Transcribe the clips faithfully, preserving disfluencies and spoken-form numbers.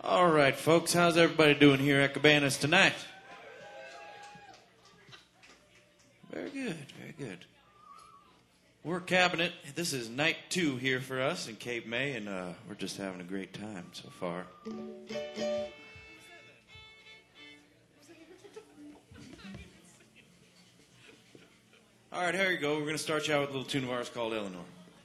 All right, folks, how's everybody doing here at Cabanas tonight? Very good, very good. We're Cabinet. This is night two here for us in Cape May, and uh, we're just having a great time so far. All right, here you go. We're going to start you out with a little tune of ours called Eleanor.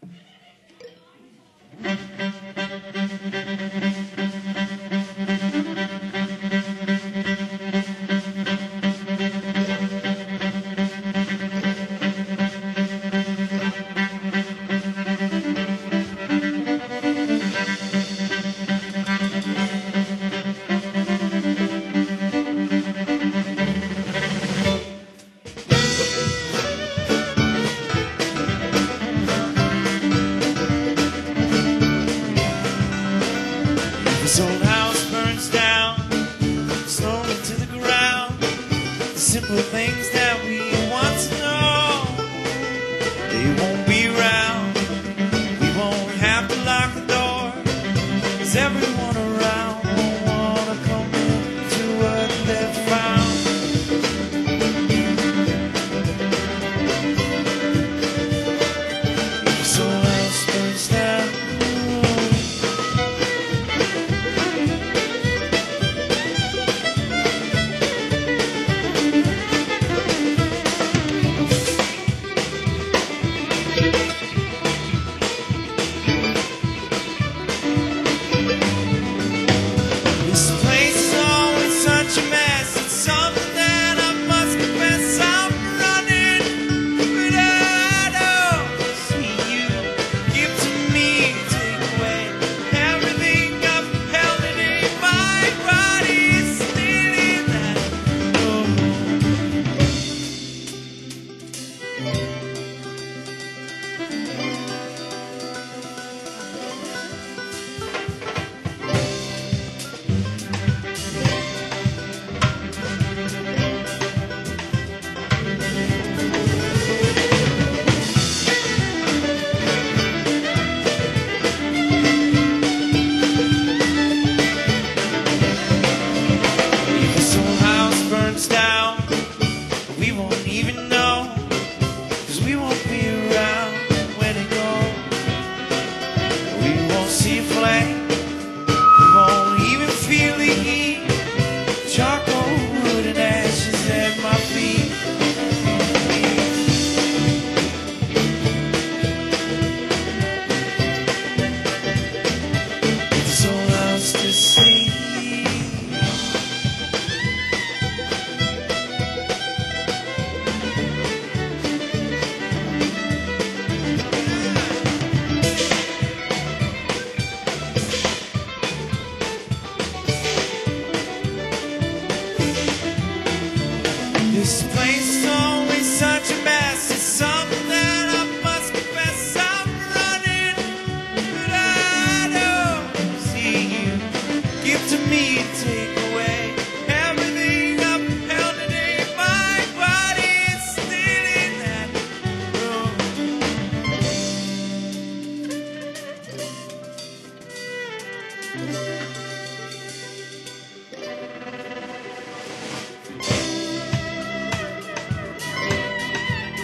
This old house burns down, slowly to the ground. The simple things that we once know, they won't be around. We won't have to lock the door, 'cause everyone around won't wanna come into what they've found. This old house burns down. This place is always such a mess. It's something that I must confess I'm running, but I don't see you. Give to me, take away everything I've held today. My body is still in that room.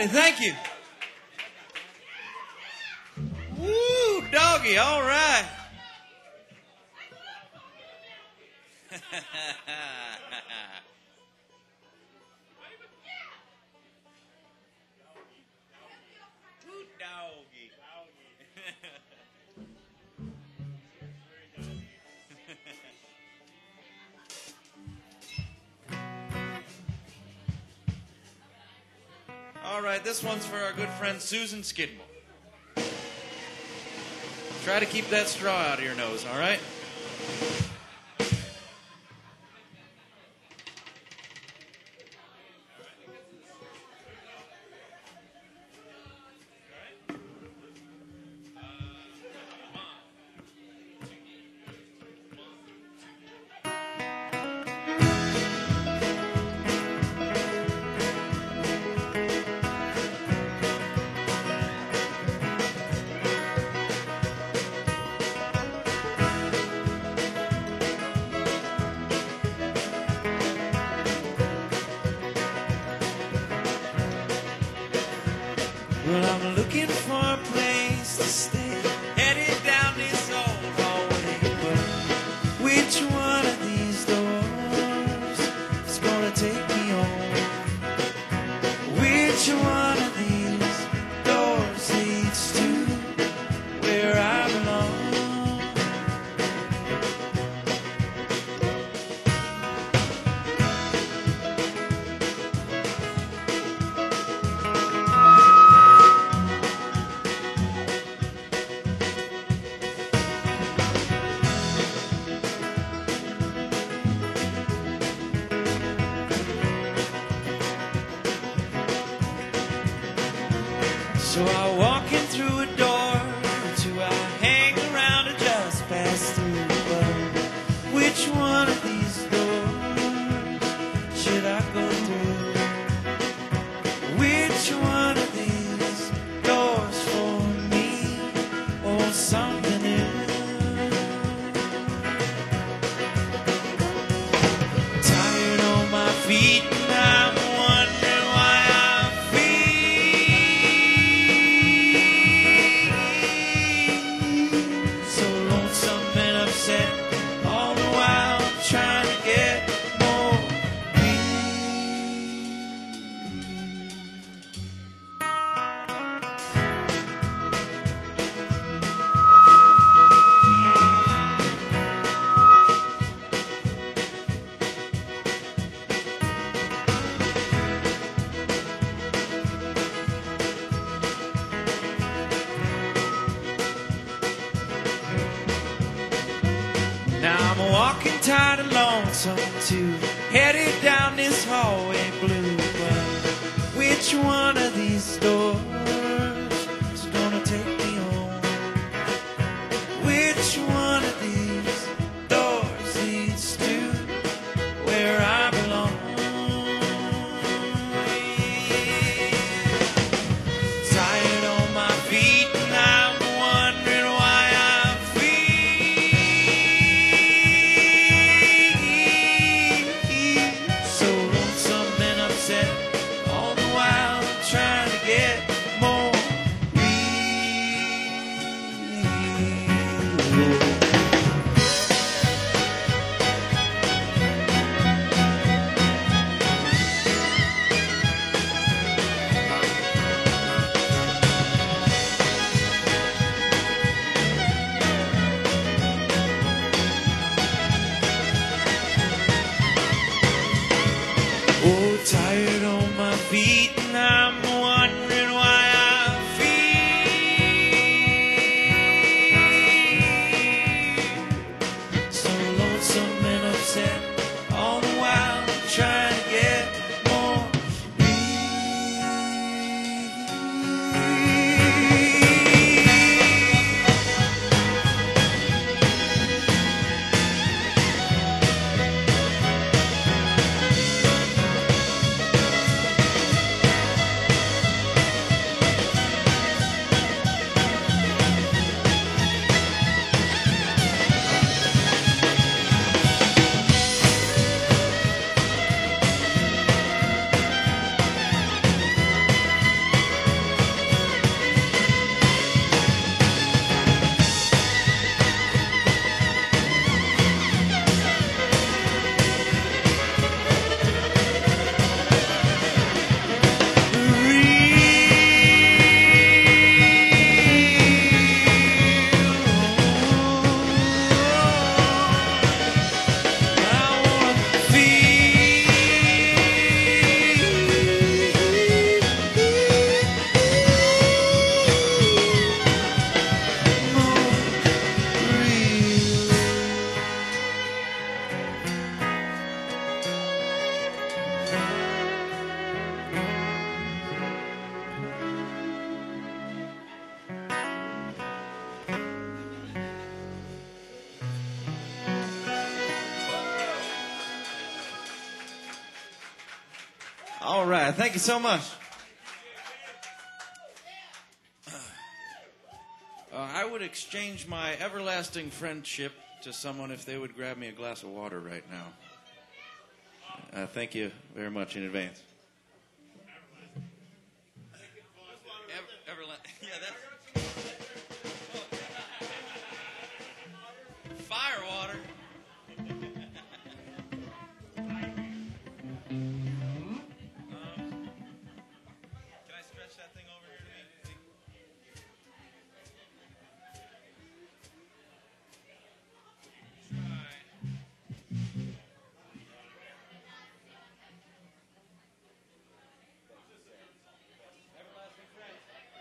Hey, thank you. Woo, doggy, all right. Woo, doggy. All right, this one's for our good friend Susan Skidmore. Try to keep that straw out of your nose, all right? Well, I'm looking for a place to stay, headed down this old hallway, but which one of these doors is gonna take me home? Which one of these doors leads to where I belong? So I walk in through a door, or two I hang around or just pass through. But which one of these doors should I go through? Which one of these doors for me or something new? Tired on my feet and I'm wondering why I all the while trying to get more peace. Now I'm walking tired and lonesome too, headed down this hallway blue. But which one of these doors is gonna take me home? Which one of these doors leads to where I belong? Tired on my feet and I'm wondering why I all the while trying All right. Thank you so much. Uh, I would exchange my everlasting friendship to someone if they would grab me a glass of water right now. Uh, thank you very much in advance. Ever, everla- yeah, that's fire water. That thing over here to me. Try. Everlasting friend.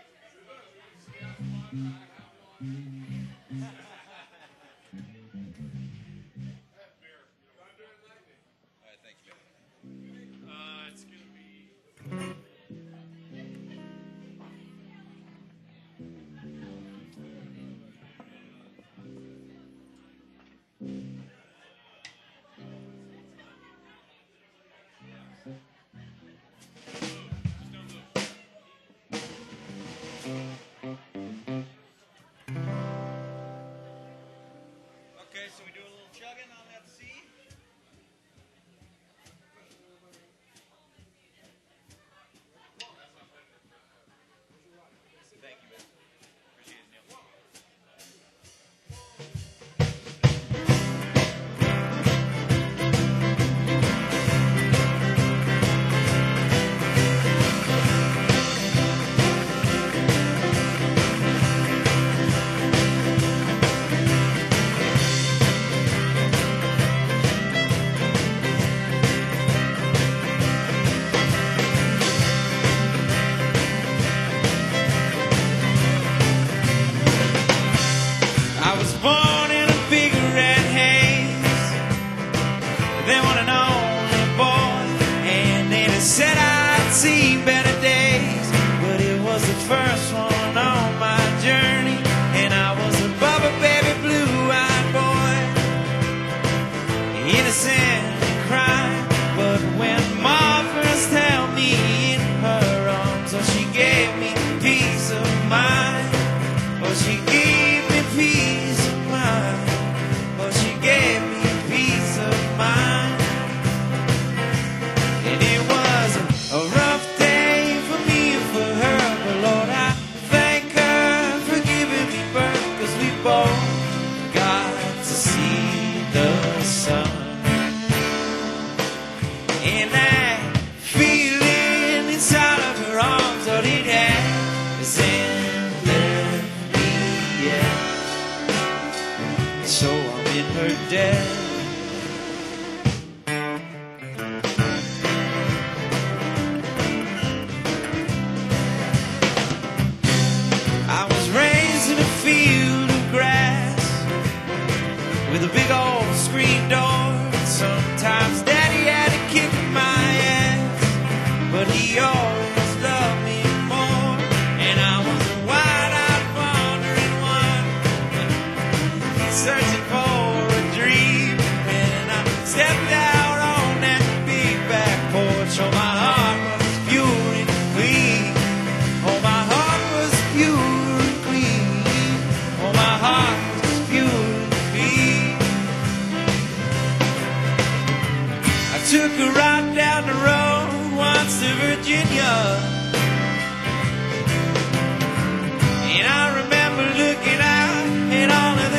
All right, thank you. Uh, it's gonna be. Okay, so we do a little chugging on that C. Thank you, man. Appreciate it, Neil. I was born in a big red haze. They want an only boy, and they just said I'd see better days. But it was the first one on my journey, and I was a bubba baby blue-eyed boy, innocent and crying. But when Ma first held me in her arms, oh, she gave me peace of mind. Oh, she gave me peace of mind. Oh, she gave me peace of mind. And it was a, a rough day for me and for her, but Lord, I thank her for giving me birth, 'cause we both got to see the sun. And that feeling inside of her arms, oh, it hasn't left me yet. So I'm in her debt. I was raised in a field of grass with a big old screen door. Sometimes Daddy had to kick my ass, but he always loved me more. And I was a wide-eyed wandering one, searching for a dream. And I stepped out on that big back porch. Oh, my heart was pure and clean. Oh, my heart was pure and clean. Oh, my heart was pure and clean. I took a ride down the road once to Virginia, and I remember looking out at all of the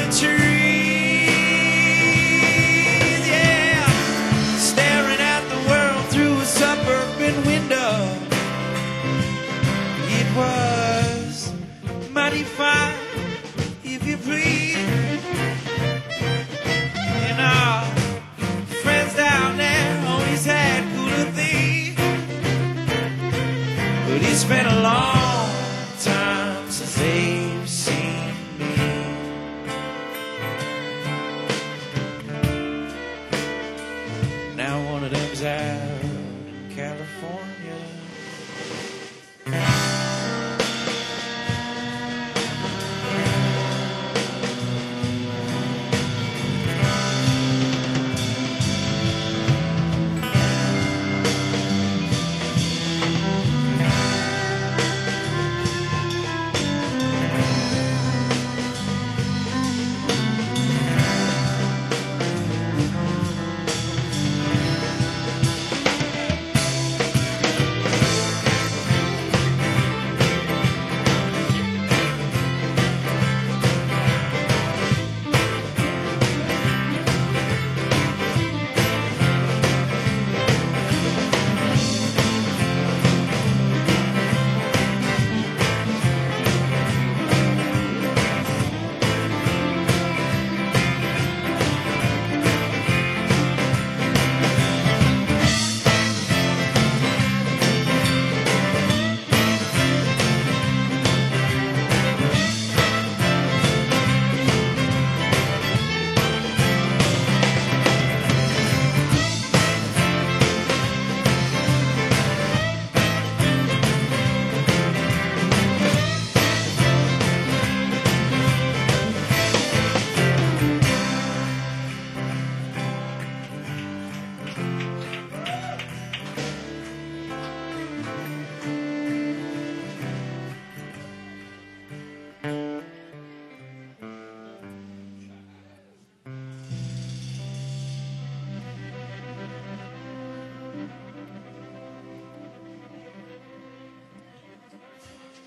trees, yeah, staring at the world through a suburban window. It was mighty fine, if you please. And our friends down there always had cooler things, but it's been a long time since they've seen me. Now one of them's out in California.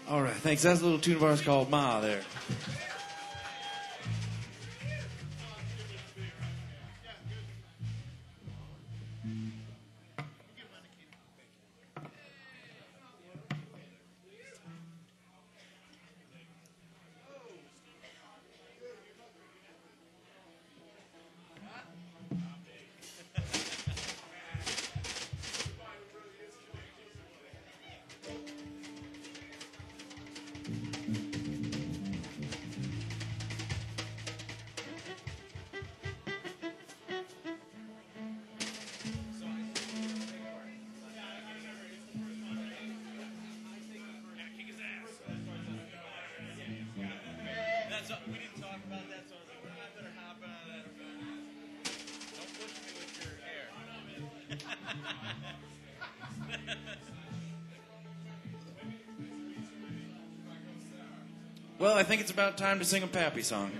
All right, thanks. That's a little tune of ours called Ma there. We didn't talk about that, so I was like, well, I better hop out of that. Don't push me with your hair. Well, I think it's about time to sing a Pappy song.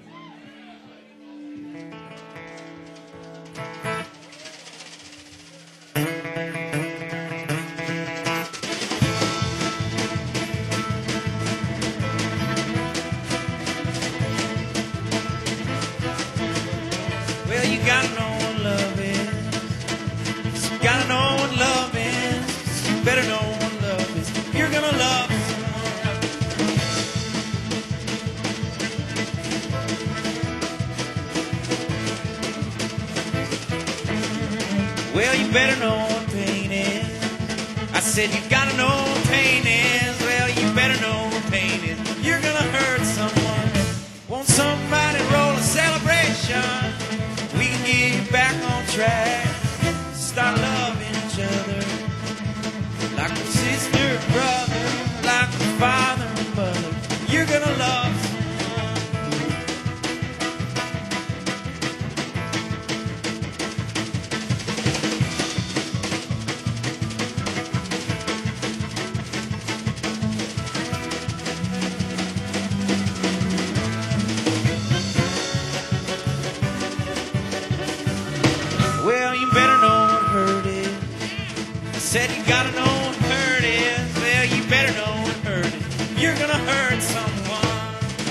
Well, you better know what pain is. I said you gotta know what pain is. Well, you better know what pain is. You're gonna hurt someone. Want somebody to roll a celebration? We can get back on track. Start loving each other like a sister, brother, like a father and mother. You're gonna love someone. Well, you better know what hurt is. I said you gotta know what hurt is. Well, you better know what hurt is. You're gonna hurt someone.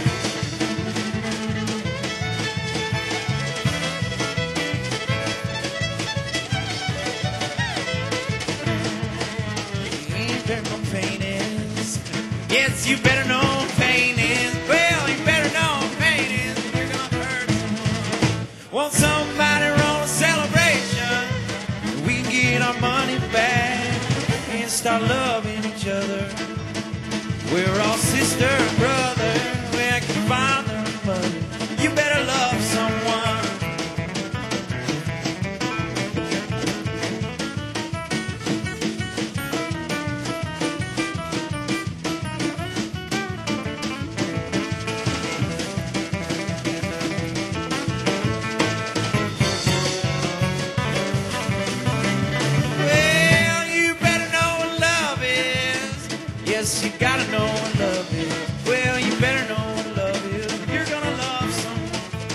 You better know what pain is. Yes, you better know what pain is. Well, you better know what pain is. You're gonna hurt someone. Want somebody to roll a celebration? We can get our money back and start loving each other. We're all sister and brother. We're like father and mother. You better love someone. Well, you better know what love is. Yes, you gotta know what love is. Well, you better know what love is. You're gonna love someone.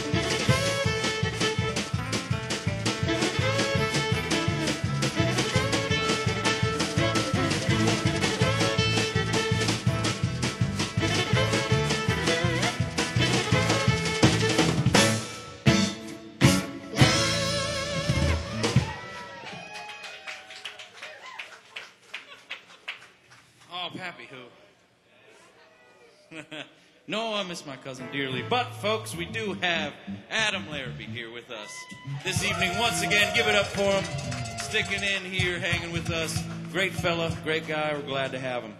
Oh, Pappy, who? No, I miss my cousin dearly. But, folks, we do have Adam Larrabee here with us this evening. Once again, give it up for him. Sticking in here, hanging with us. Great fella, great guy. We're glad to have him.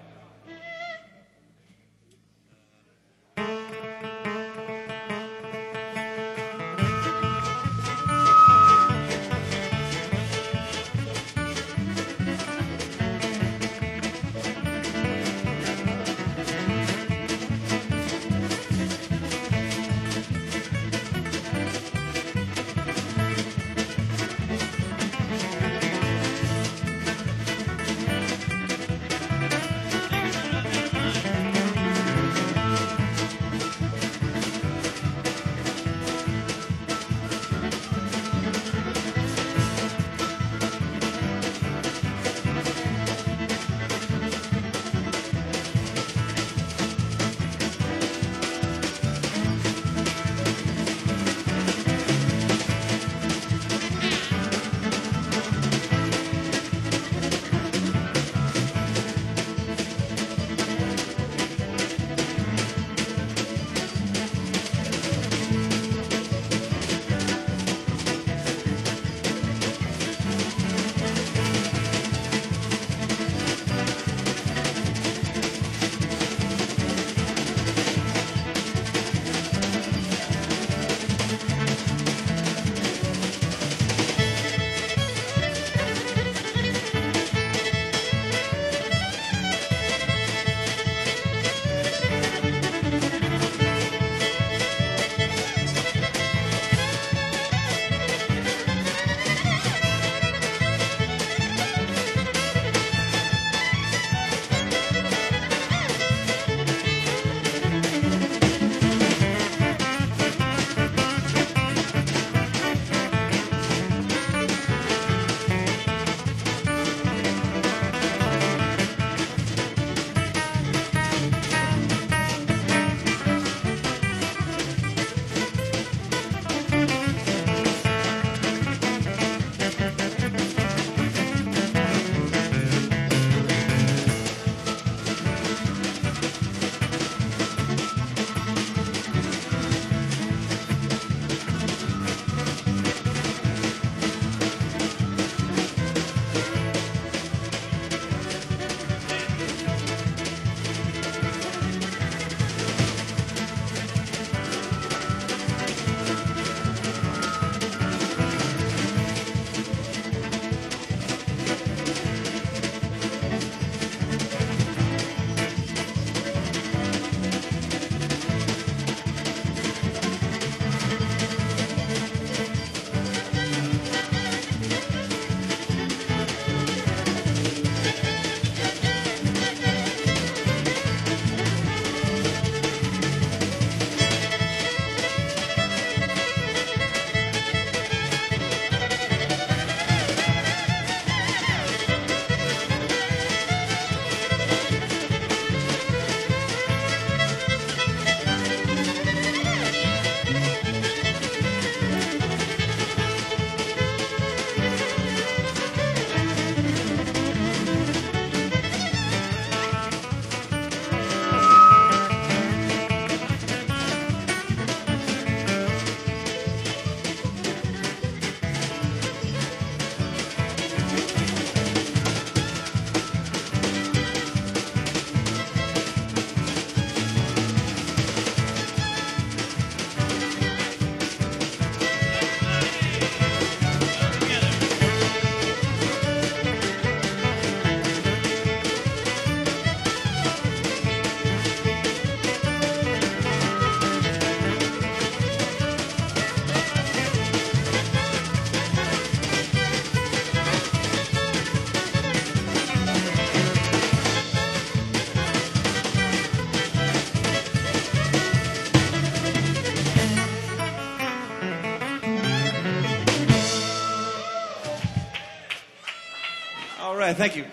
right, thank you.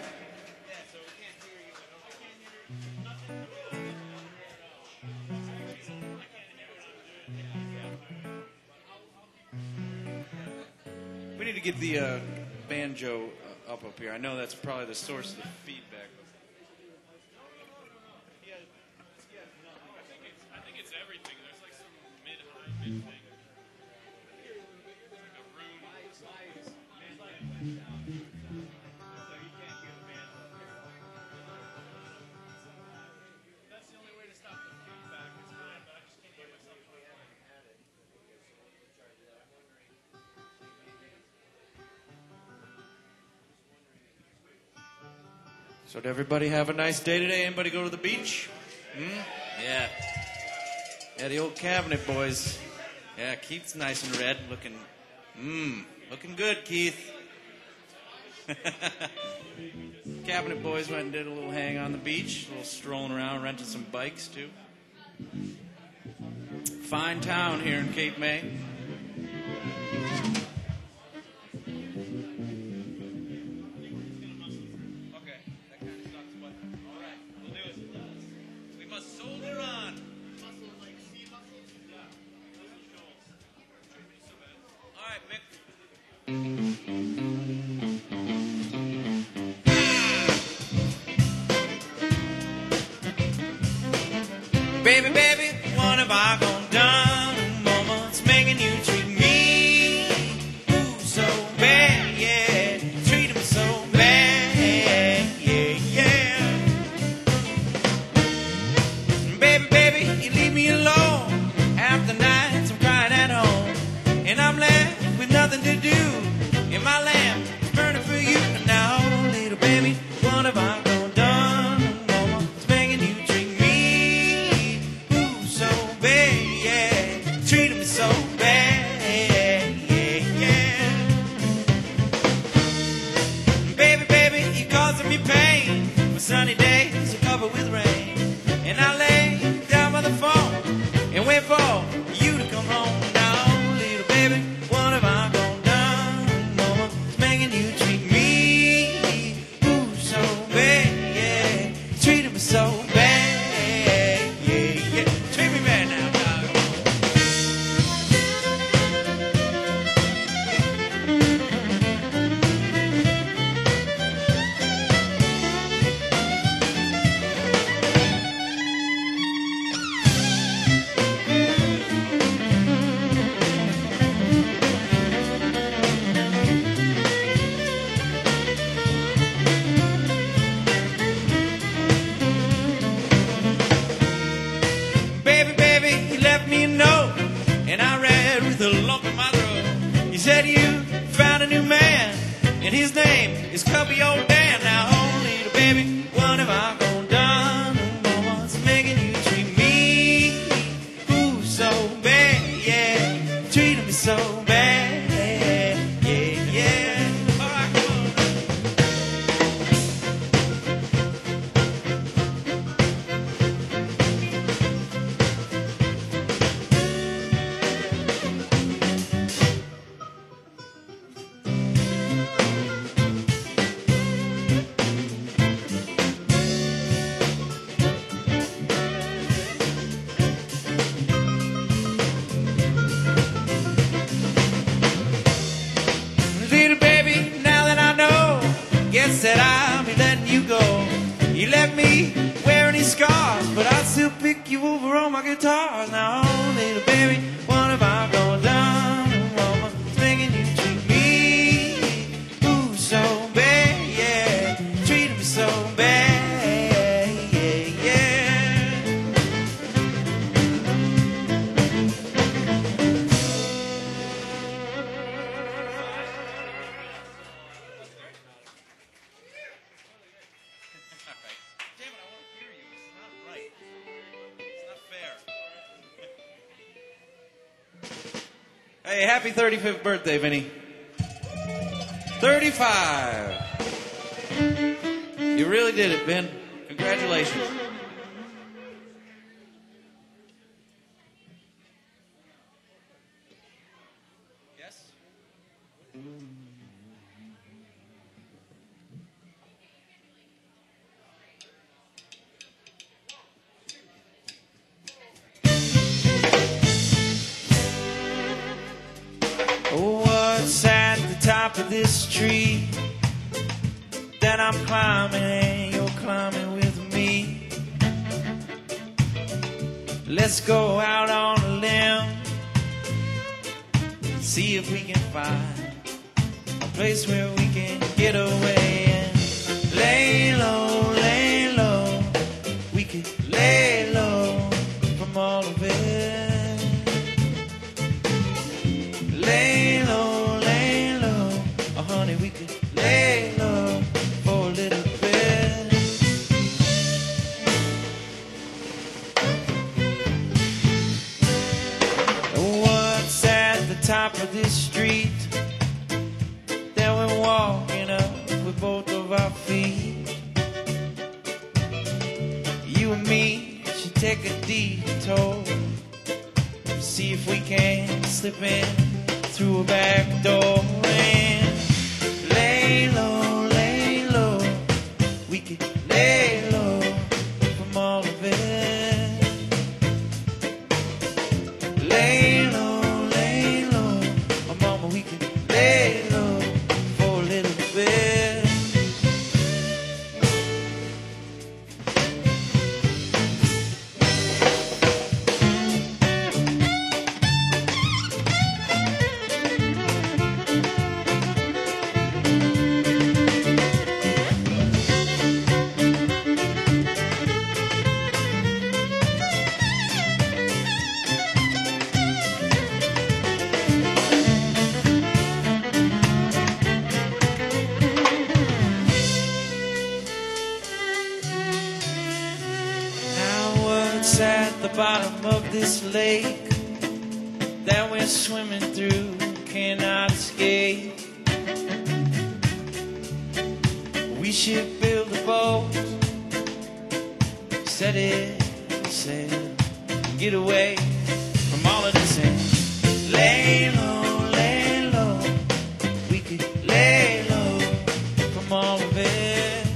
We need to get the uh, banjo uh, up up here. I know that's probably the source of the feedback. I think it's everything. There's like some mid-high, mid thing. That's the only way to stop the feedback. It's fine, but I just can't hear myself. So did everybody have a nice day today? Anybody go to the beach? Hmm? Yeah. Yeah, the old cabinet boys. Yeah, Keith's nice and red, looking, mmm, looking good, Keith. Cabinet boys went and did a little hang on the beach, a little strolling around, rented some bikes too. Fine town here in Cape May. Baby, baby, what have I gone done? Mama, it's making you treat me ooh, so bad, yeah. Treat him so bad, yeah, yeah. Baby, baby, you leave me alone. Half the nights I'm crying at home, and I'm left with nothing to do. And my lamp is burning for you. And now, little baby, what have I gone done? Mama, it's making you treat me ooh, so bad, yeah. Treating me so bad, yeah, yeah. Baby, baby, you're causing me pain. For sunny days are covered with rain. And I lay down by the phone and wait for you to come home. Now, little baby, what have I gone done? Mama, it's making you treat me ooh, so bad, yeah. Treating me so bad, yeah, yeah. Treat me bad now, dog. Baby, baby, you left me a note, and I read with a lump in my throat. You said you found a new man, and his name is Cubby Old Dan. Now, oh, little baby, what have I gone done? Mama's making you treat me ooh, so bad, yeah. Treating me so bad, yeah, yeah. All right, come on. Little baby, now that I know, guess that I'll be letting you go. You left me wearing these scars, but I'll still pick you over on my guitars. Now, oh, little baby, what have I gone done? Mama, it's making you treat me ooh, so bad, yeah. Treating me so bad, yeah, yeah. Damn it, I want to hear you. It's not right. It's not fair. Hey, happy thirty-fifth birthday, Vinny. thirty-five. You really did it, Vin. Congratulations. Yes? of this tree that I'm climbing, and you're climbing with me. Let's go out on a limb, see if we can find a place where we can get away and lay low, lay low. We could lay low from all of it. Lay low, lay low. Oh, honey, we could lay low for a little bit. What's at the top of this street that we're walking up with both of our feet? You and me should take a detour, see if we can slip in through a back door and lay low, lay low. We could lay low from all of it. Lay low, lay low. Oh, mama, we could lay low for a little bit. At the bottom of this lake that we're swimming through, cannot escape. We should build a boat, set it sail, and get away from all of this and lay low, lay low. We could lay low from all of it.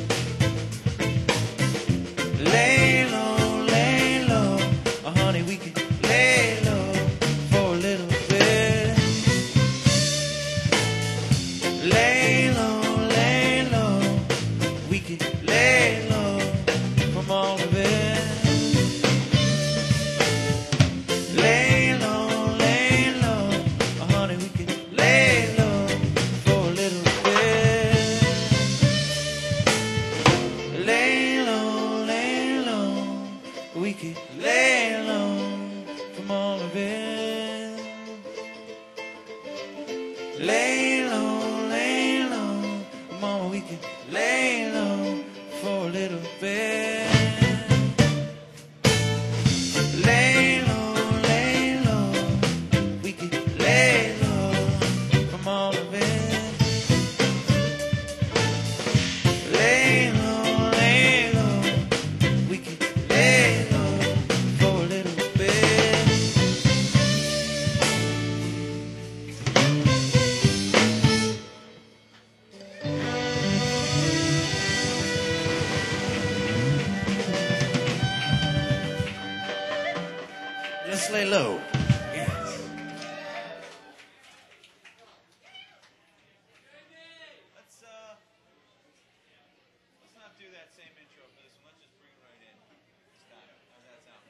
Lay low, we could lay low for a little bit. Lay low, lay low. We could lay low from all of it. Lay low, lay low. Oh, honey, we could lay low for a little bit. Lay low, lay low. We could lay low from all of it. Lay low, lay low. Mama, we can lay low for a little bit. Lay low, lay low. We can lay low from all of it. Lay low, lay low. We can lay low for a little bit. Just lay low. Yes. Let's uh, let's not do that same intro for this one. Let's just bring it right in. This time. How's that sound?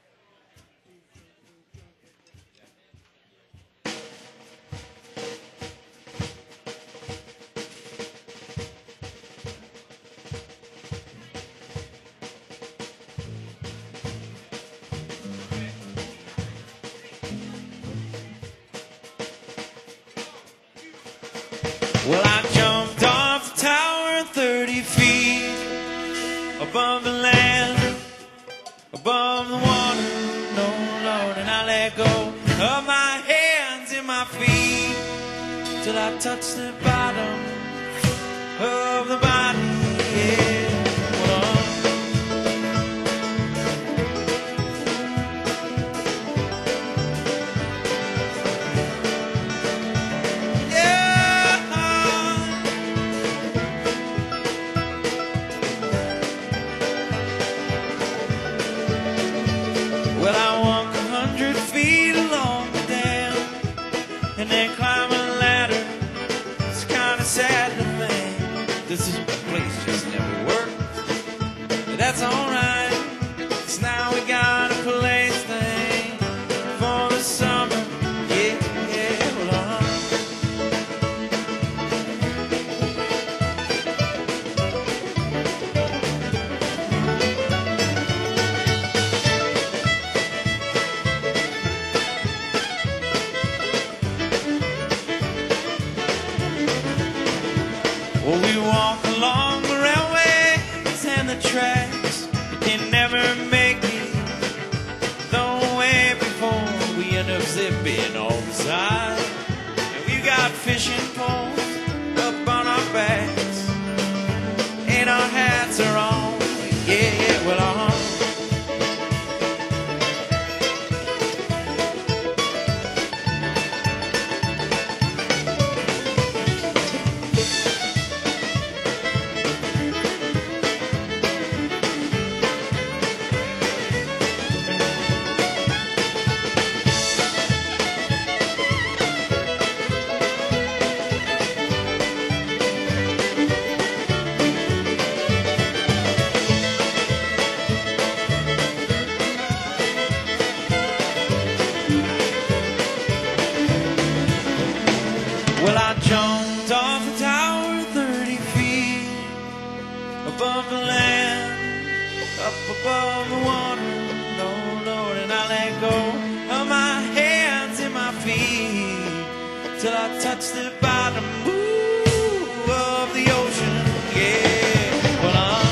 Well, I jumped off the tower thirty feet above the land, above the water, no Lord, and I let go of my hands and my feet till I touched the bottom of the body. Yeah. Well, well, I walk a hundred feet along the dam and then climb a ladder. It's kind of side. And we got fishing poles up on our backs, and our hats are on. Yeah, yeah, well, uh-huh. Well, I jumped off a tower thirty feet above the land, up above the water, oh Lord, and I let go of my hands and my feet till I touched the bottom ooh, of the ocean, yeah, well, I'm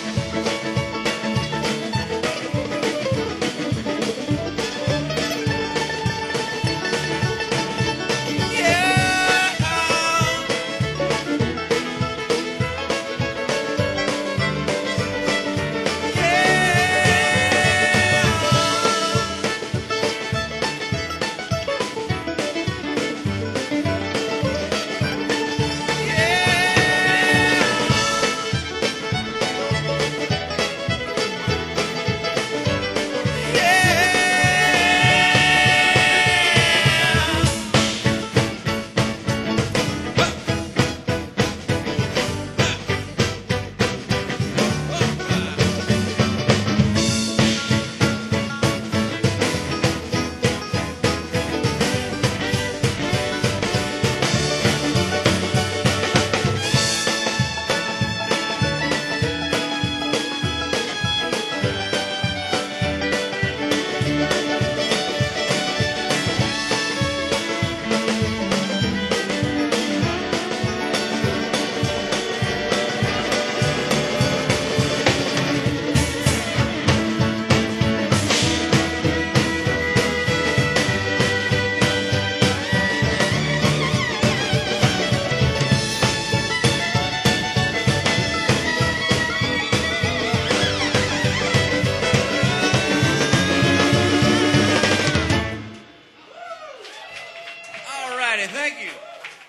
thank you.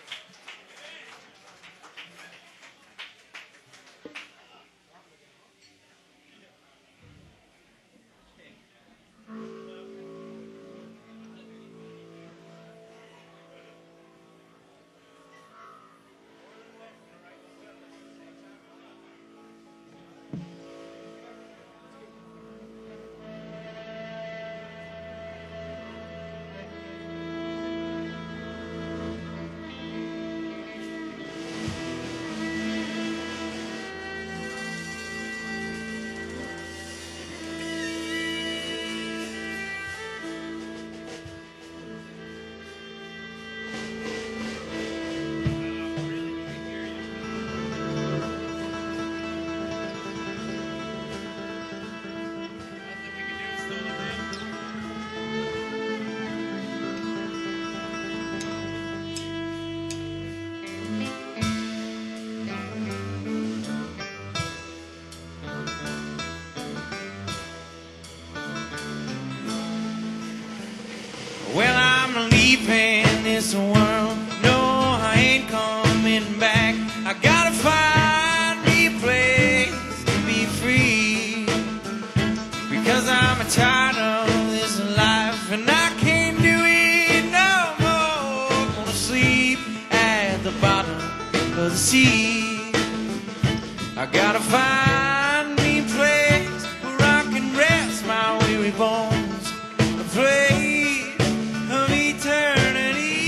Well, I'm leaving this world. No, I ain't coming back. I gotta find me a place to be free, because I'm tired of this life and I can't do it no more. Gonna sleep at the bottom of the sea. I gotta find me a place where I can rest my weary bones, a place of eternity.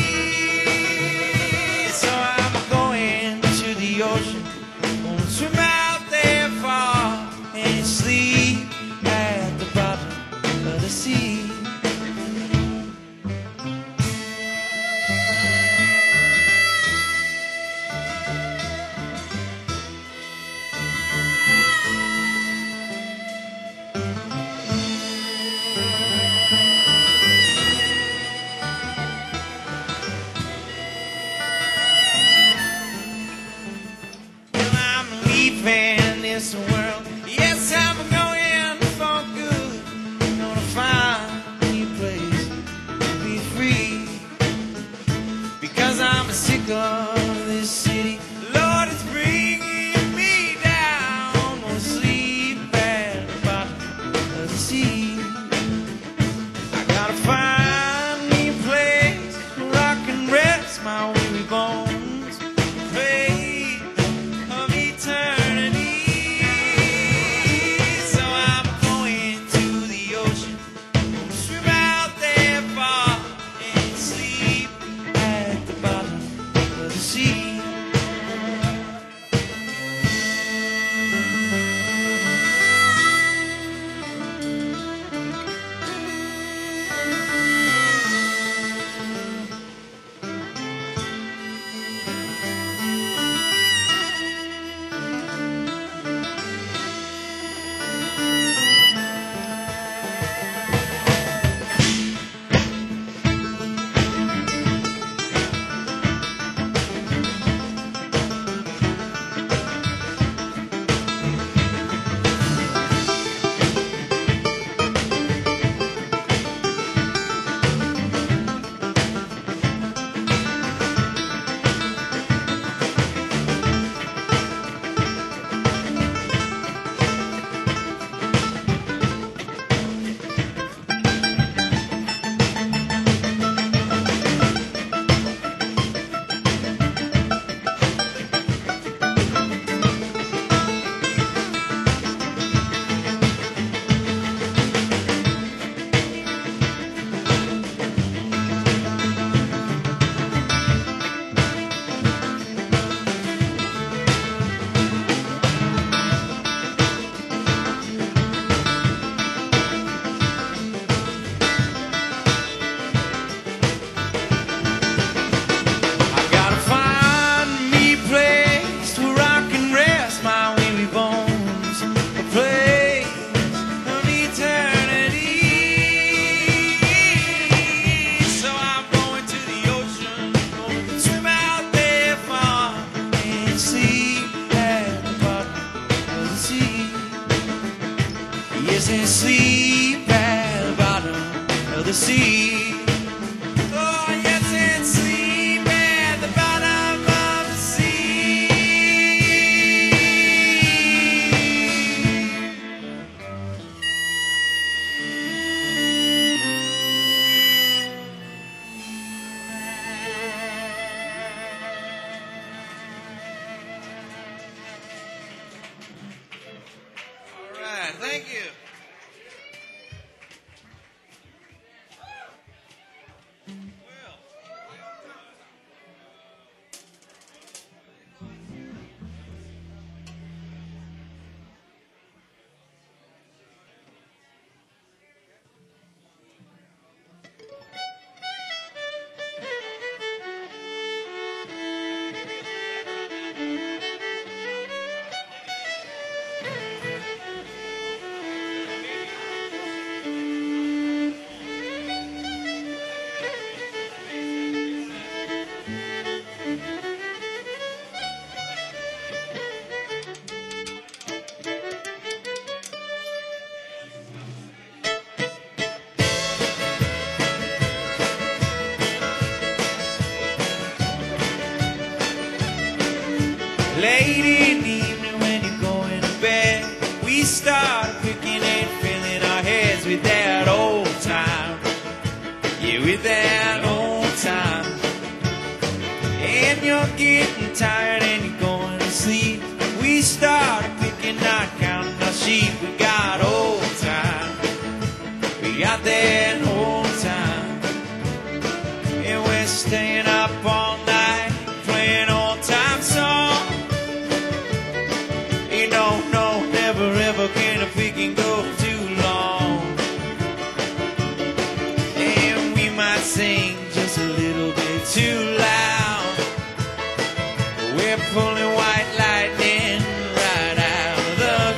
So I'm going to the ocean, gonna swim out there far and sleep at the bottom of the sea. of this city. Lord, it's bringing me down. Wanna sleep at the bottom of the sea. I gotta find me a place where I can rest my weary bones. Pray of eternity. So I'm going to the ocean, gonna swim out there far and sleep at the bottom of the sea. I gotta find me a place where I can rest my weary bones. A place of eternity. So I'm going to the ocean, gonna swim out there far and sleep at the bottom of the sea. Yes, and sleep at the bottom of the sea. Oh, yes, and sleep at the bottom of the sea. All right, thank you. Late in the evening when you're going to bed, we start picking and filling our heads with that old time. Yeah, with that old time. And you're getting tired and you're going to sleep. We start picking, not counting our sheep. We got old time. We got that old time. And we're staying up all night playing old time songs. You don't know, never ever can a picking go too long. And we might sing just a little bit too loud. We're pulling white lightning right out of the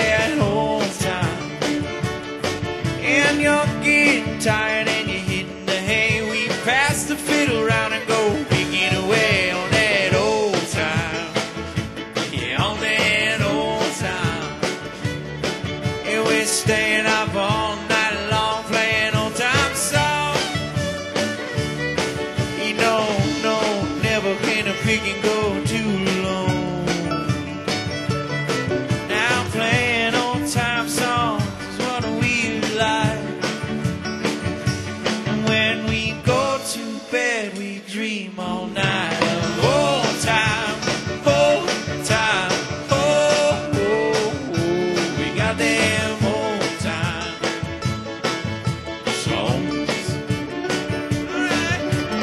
that old time. And you're getting tired and you're hitting the hay. We pass the fiddle around and go picking away on that old time. Yeah, on that old time. And we're staying up all night long playing old time songs. You know, no, never can a pick and go too long. Now playing old time songs is what we like. And when we go to bed, we dream all night of old time, old time, oh, oh, oh. We got them old time songs. All right.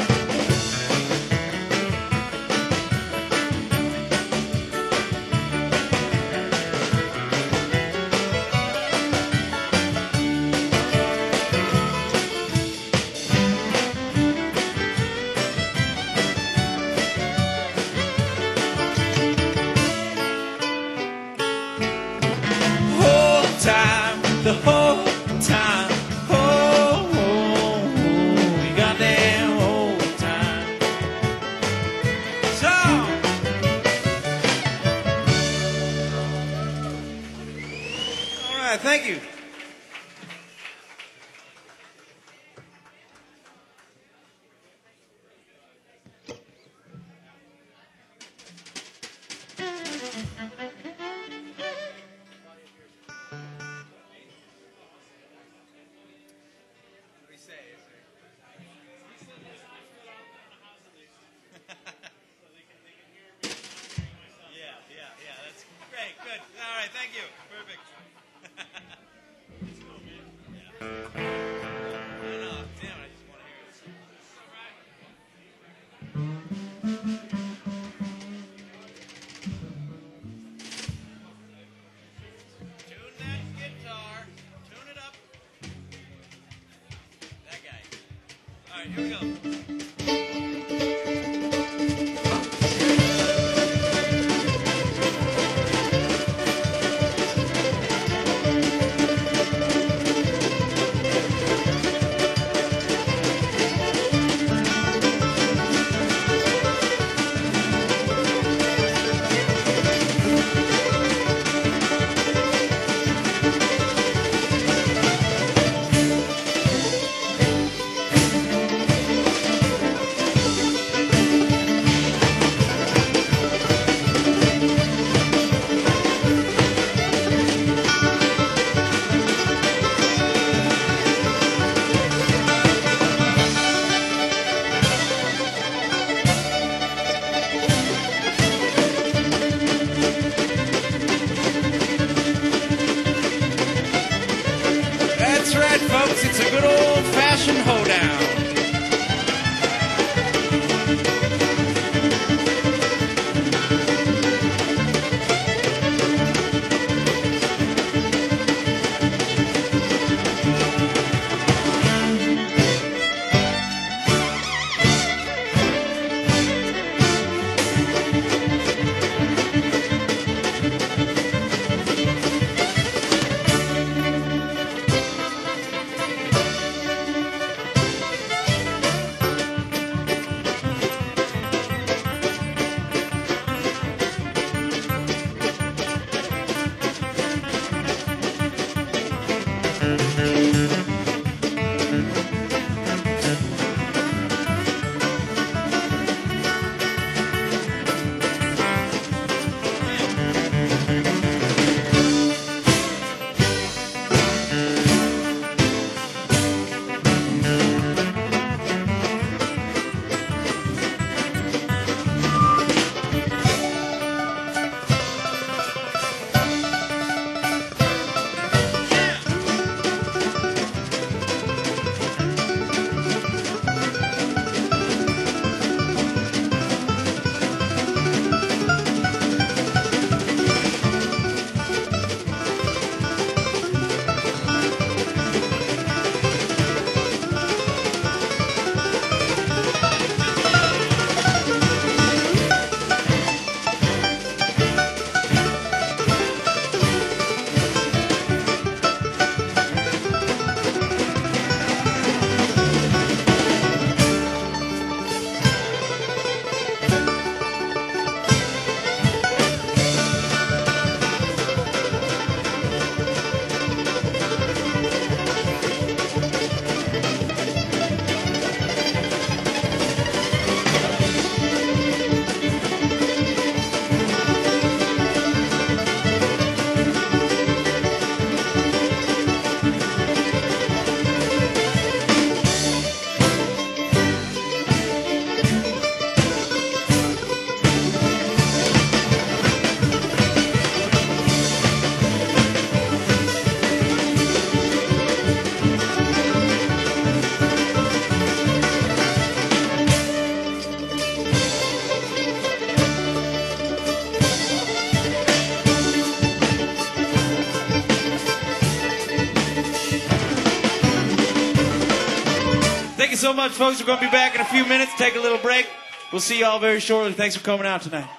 Whole time, the whole time, oh, oh, oh, we got them whole time. So, all right, thank you. Yeah, yeah, yeah, that's great, good. All right, thank you. Perfect. Yeah. I know, damn it, I just want to hear this. Tune that guitar. Tune it up. That guy. All right, here we go. That's right, folks. It's a good old-fashioned hoedown. you so much, folks. We're going to be back in a few minutes. Take a little break. We'll see you all very shortly. Thanks for coming out tonight.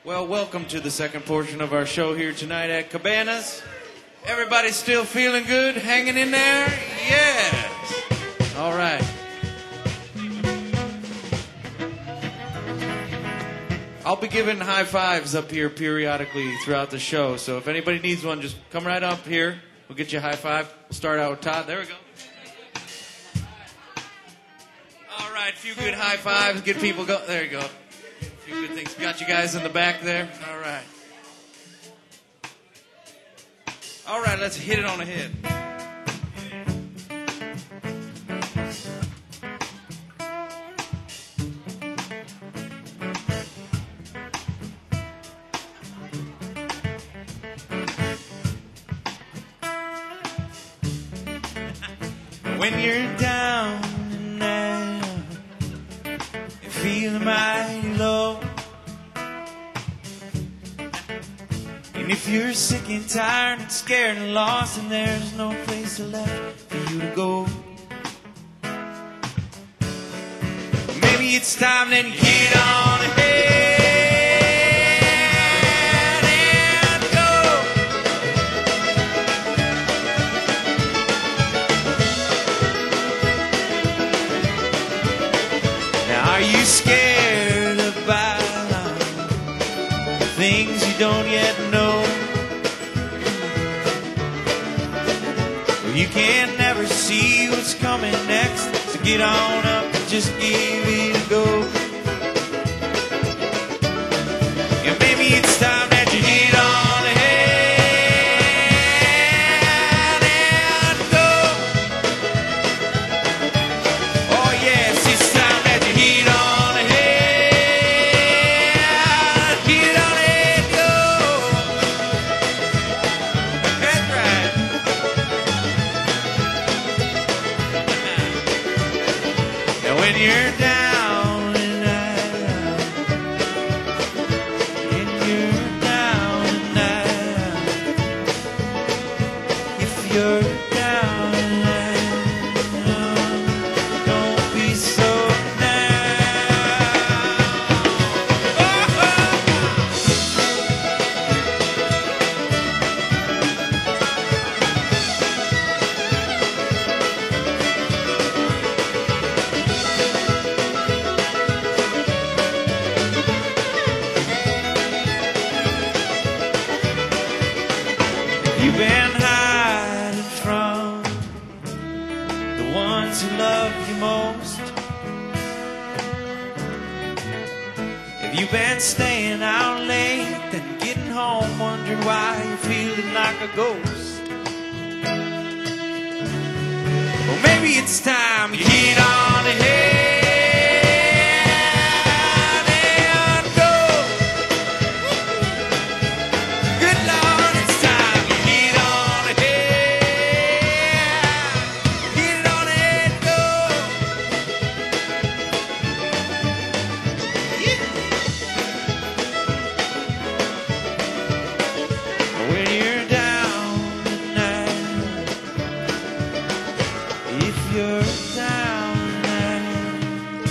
Well, welcome to the second portion of our show here tonight at Cabanas. Everybody still feeling good? Hanging in there? Yes. All right. I'll be giving high fives up here periodically throughout the show, so if anybody needs one, just come right up here. We'll get you a high five. We'll start out with Todd. There we go. All right, a few good high fives. Get people go. There you go. A few good things. Got you guys in the back there. All right. All right, let's hit it on the head. When you're down and out and feeling mighty low, and if you're sick and tired and scared and lost and there's no place left for you to go, maybe it's time then you get on ahead. Are you scared about things you don't yet know? You can never see what's coming next, so get on up and just give it a go. And maybe it's time that you get on ahead and go. Oh yes, it's time. When you're down and out, when you're down and out, if you're down and out, don't be so down. Oh! You've been hiding from the ones who love you most. If you've been staying out late and getting home wondering why you're feeling like a ghost, well, maybe it's time you get on ahead. When you're down and out, if you're down and out,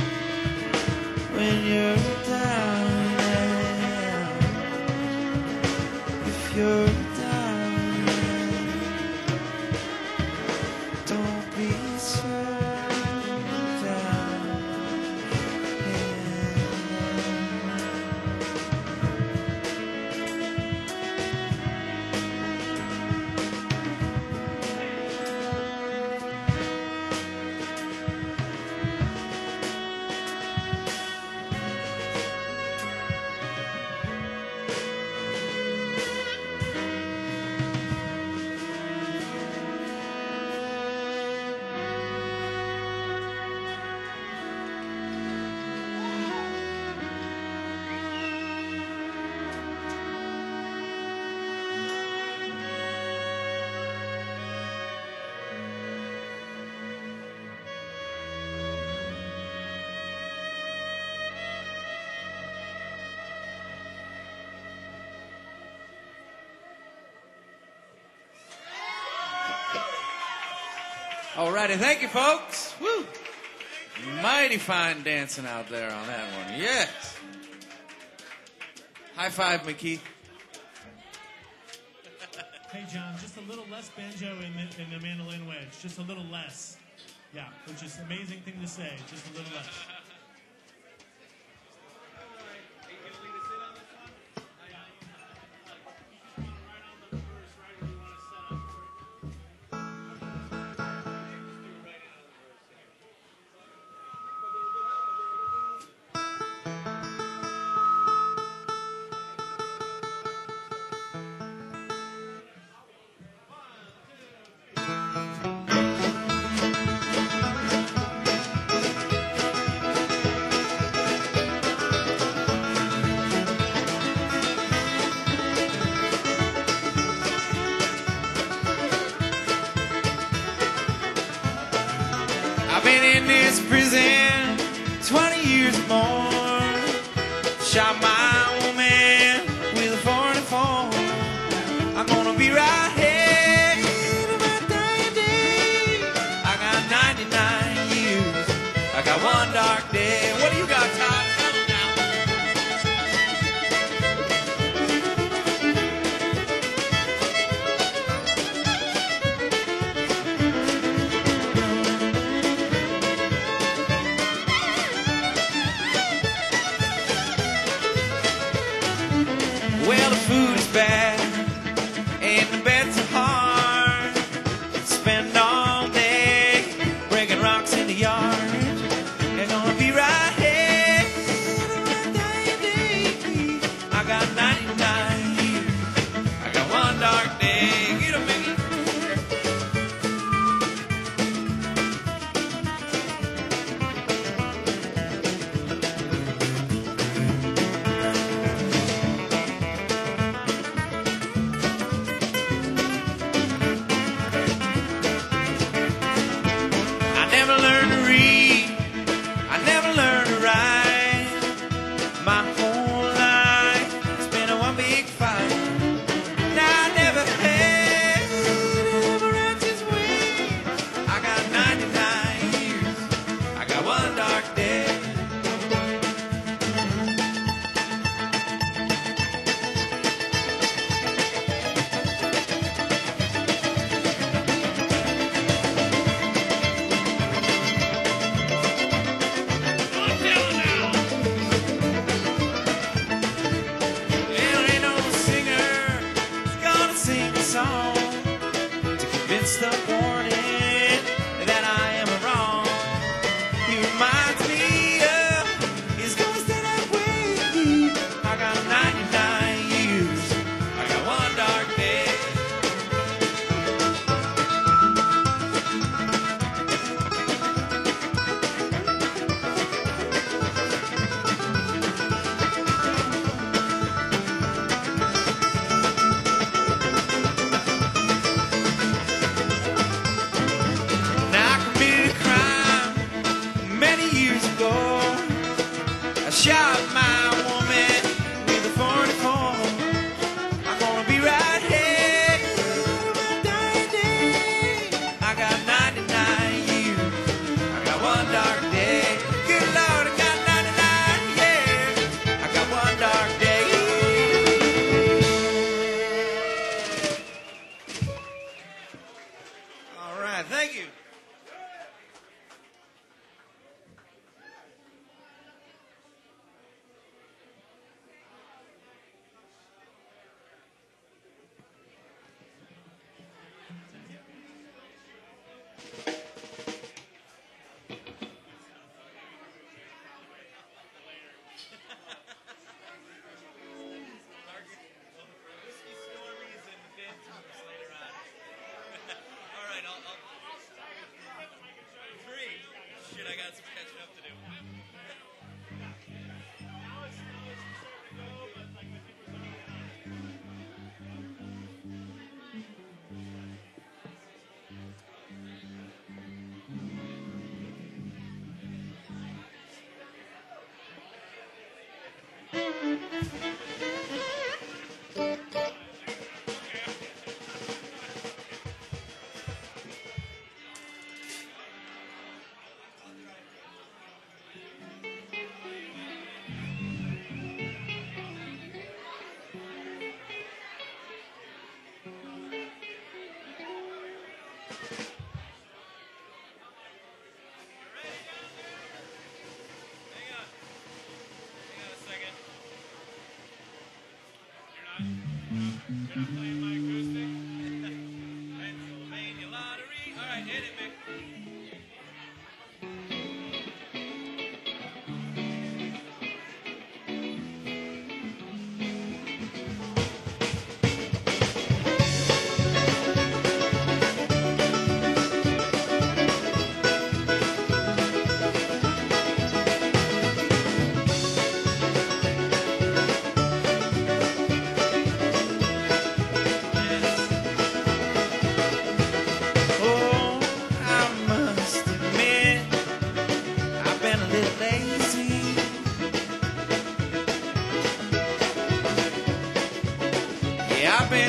when you're down and out, if you're down and out, don't be so down and out. All righty, thank you, folks. Woo. Mighty fine dancing out there on that one. Yes. High five, McKee. Hey, John, just a little less banjo in the, in the mandolin wedge. Just a little less. Yeah, which is an amazing thing to say. Just a little less. I've been in this prison twenty years or more. Shot my woman with a forty-four. I'm gonna be right here to my dying day. I got ninety-nine years. I got one dark day. What do you got, Todd? Tell 'em now. Well, the food is bad and the beds are hard. Spend all day breaking rocks in the yard. They're gonna be right here on my dying day. I got ninety-nine years. I got one dark day. Get 'em, Mickey. I never learned to read. I never learned to write. My whole life it's been a one big fight. Now I never had a righteous way. I got ninety-nine years. I got one dark day. There ain't no singer who's gonna sing a song to convince the morning that I am wrong. He reminds me of his ghost that I wait. I got ninety-nine years. I got one dark day. Now I committed a crime many years ago. I shot my woman with a forty-four. I'm gonna be right here on my dying day. I got ninety-nine years. I got one dark day. Good Lord, I got ninety-nine years. I got one dark day. All right, thank you. Whiskey stories and band tours later on. All right, I'll, I'll. Three. Shit, I got some catching up to do.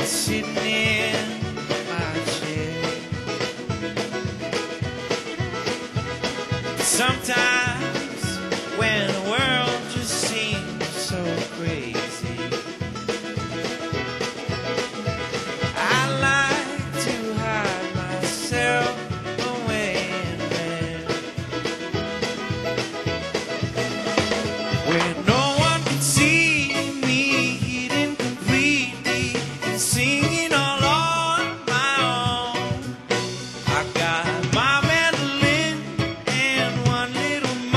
sitting in my chair. Sometimes when the world just seems so crazy, I like to hide myself away in there, where no one can see me eating completely and singing all on my own. I got my mandolin and one little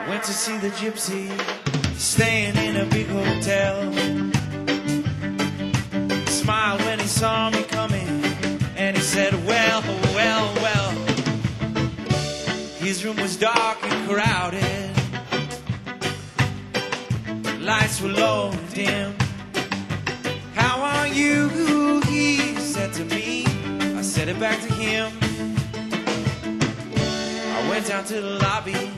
went to see the gypsy, staying in a big hotel. He smiled when he saw me coming, and he said, well, well, well. His room was dark and crowded, lights were low and dim. How are you? He said to me. I said it back to him. I went down to the lobby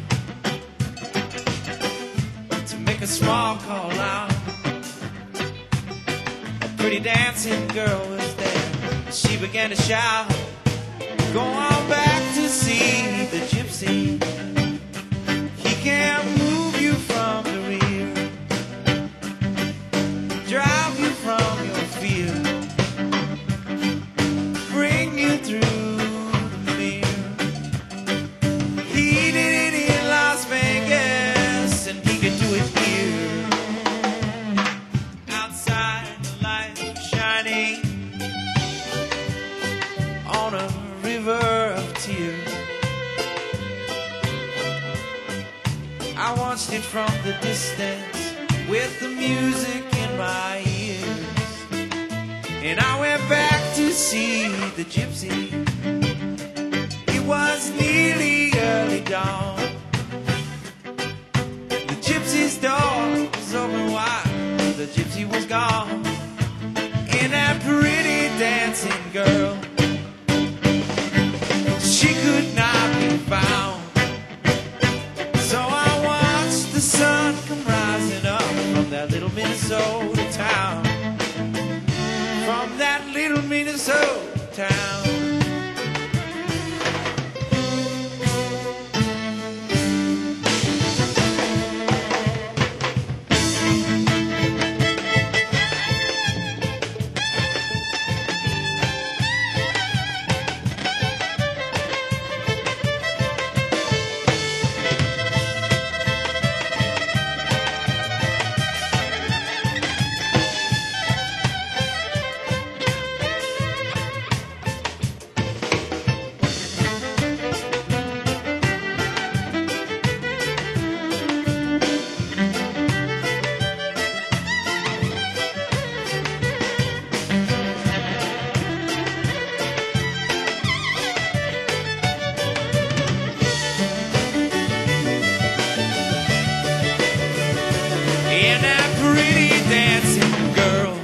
to make a small call out. A pretty dancing girl was there. She began to shout, go on back to see the gypsy. He can't move you from the rear, drive you from your fear, bring you through the mirror. He did it in Las Vegas, and he could do it here. Outside the lights were shining on a river of tears. I watched it from the distance with the music in my ears, and I went back to see the gypsy. It was nearly early dawn. The gypsy's door was open wide. The gypsy was gone, and that pretty dancing girl, she could not be found. So I watched the sun come rising up from that little Minnesota town, from that little Minnesota town. And that pretty dancing girl,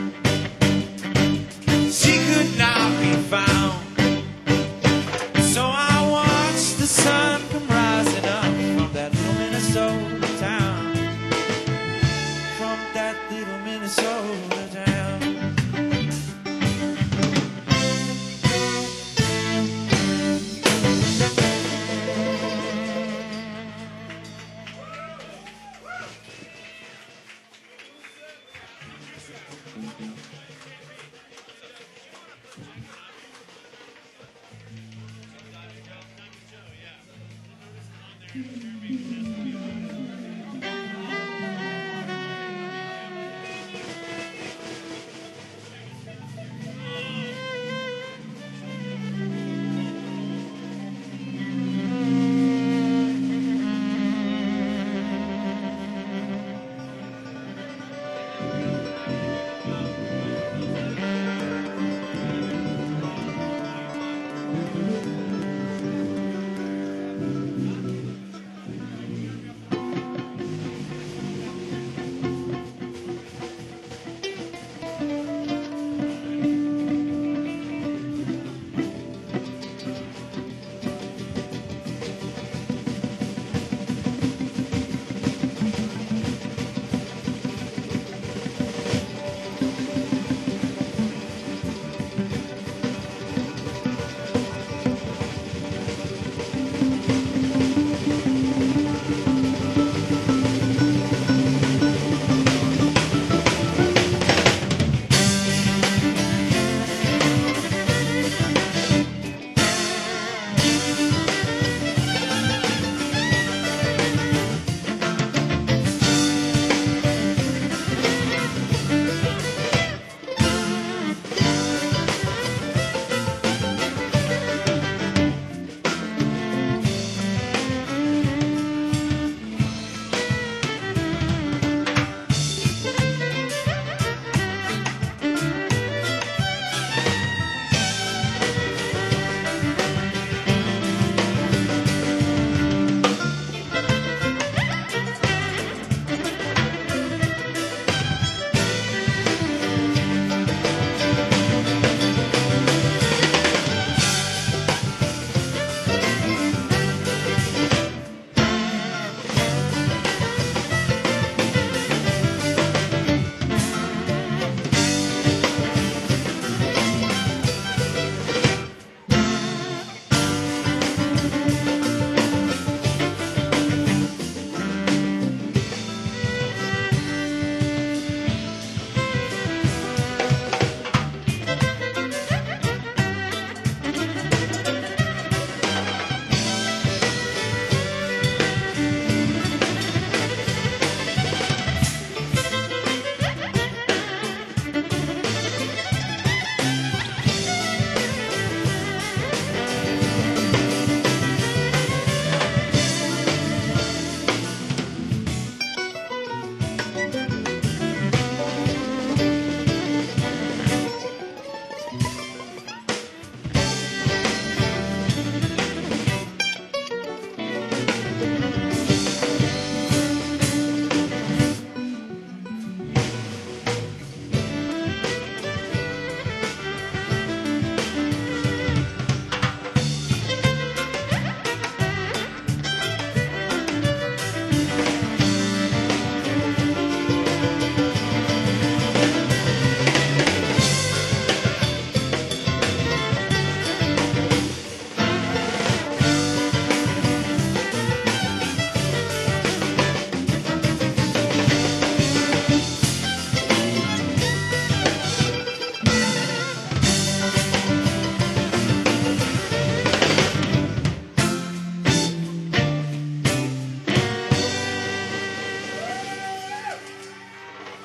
she could not be found. So I watched the sun come rising up from that little Minnesota town, from that little Minnesota town.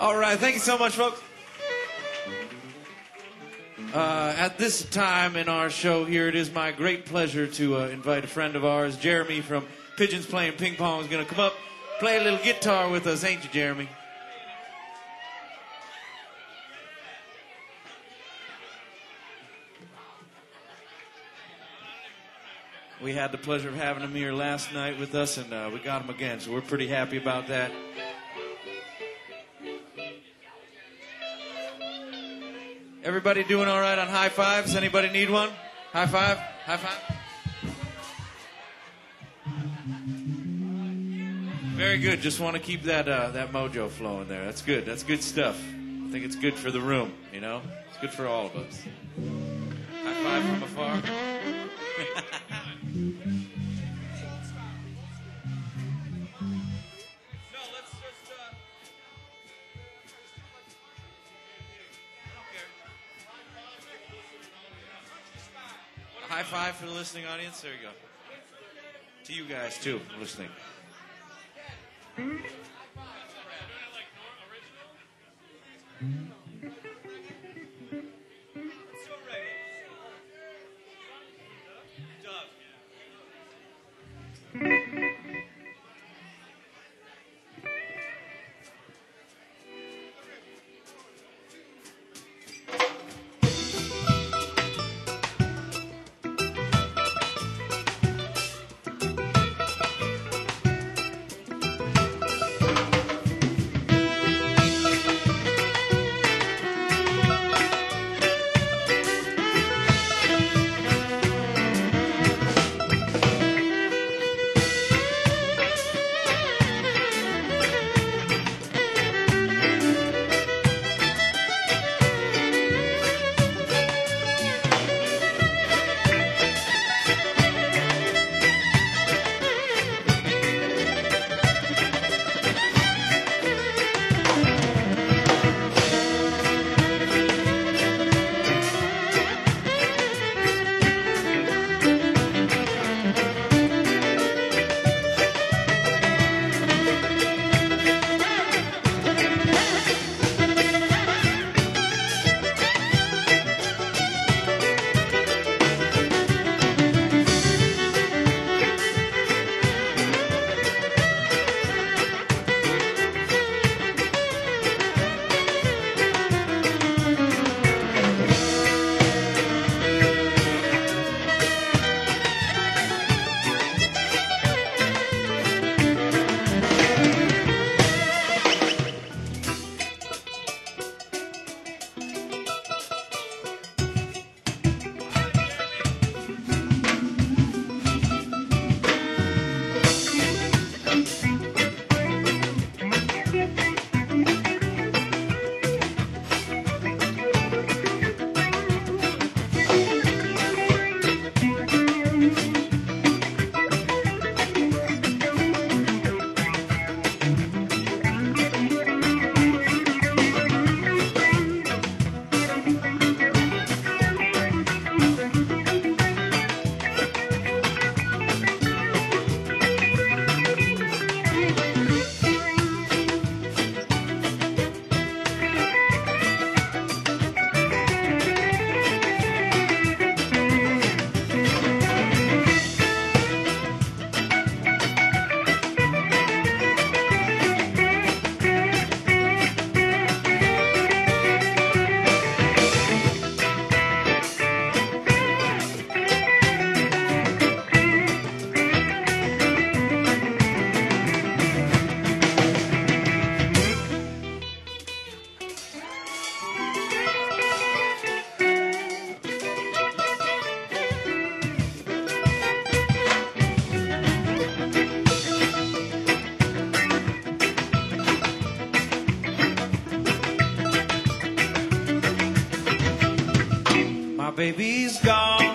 All right, thank you so much, folks. Uh, at this time in our show here, it is my great pleasure to uh, invite a friend of ours, Jeremy from Pigeons Playing Ping Pong, is going to come up, play a little guitar with us, ain't you, Jeremy? We had the pleasure of having him here last night with us, and uh, we got him again, so we're pretty happy about that. Everybody doing all right on high fives? Anybody need one? High five? High five? Very good. Just want to keep that uh, that mojo flowing there. That's good. That's good stuff. I think it's good for the room, you know? It's good for all of us. High five from afar. High five for the listening audience. There you go. To you guys, too, listening. Baby's gone,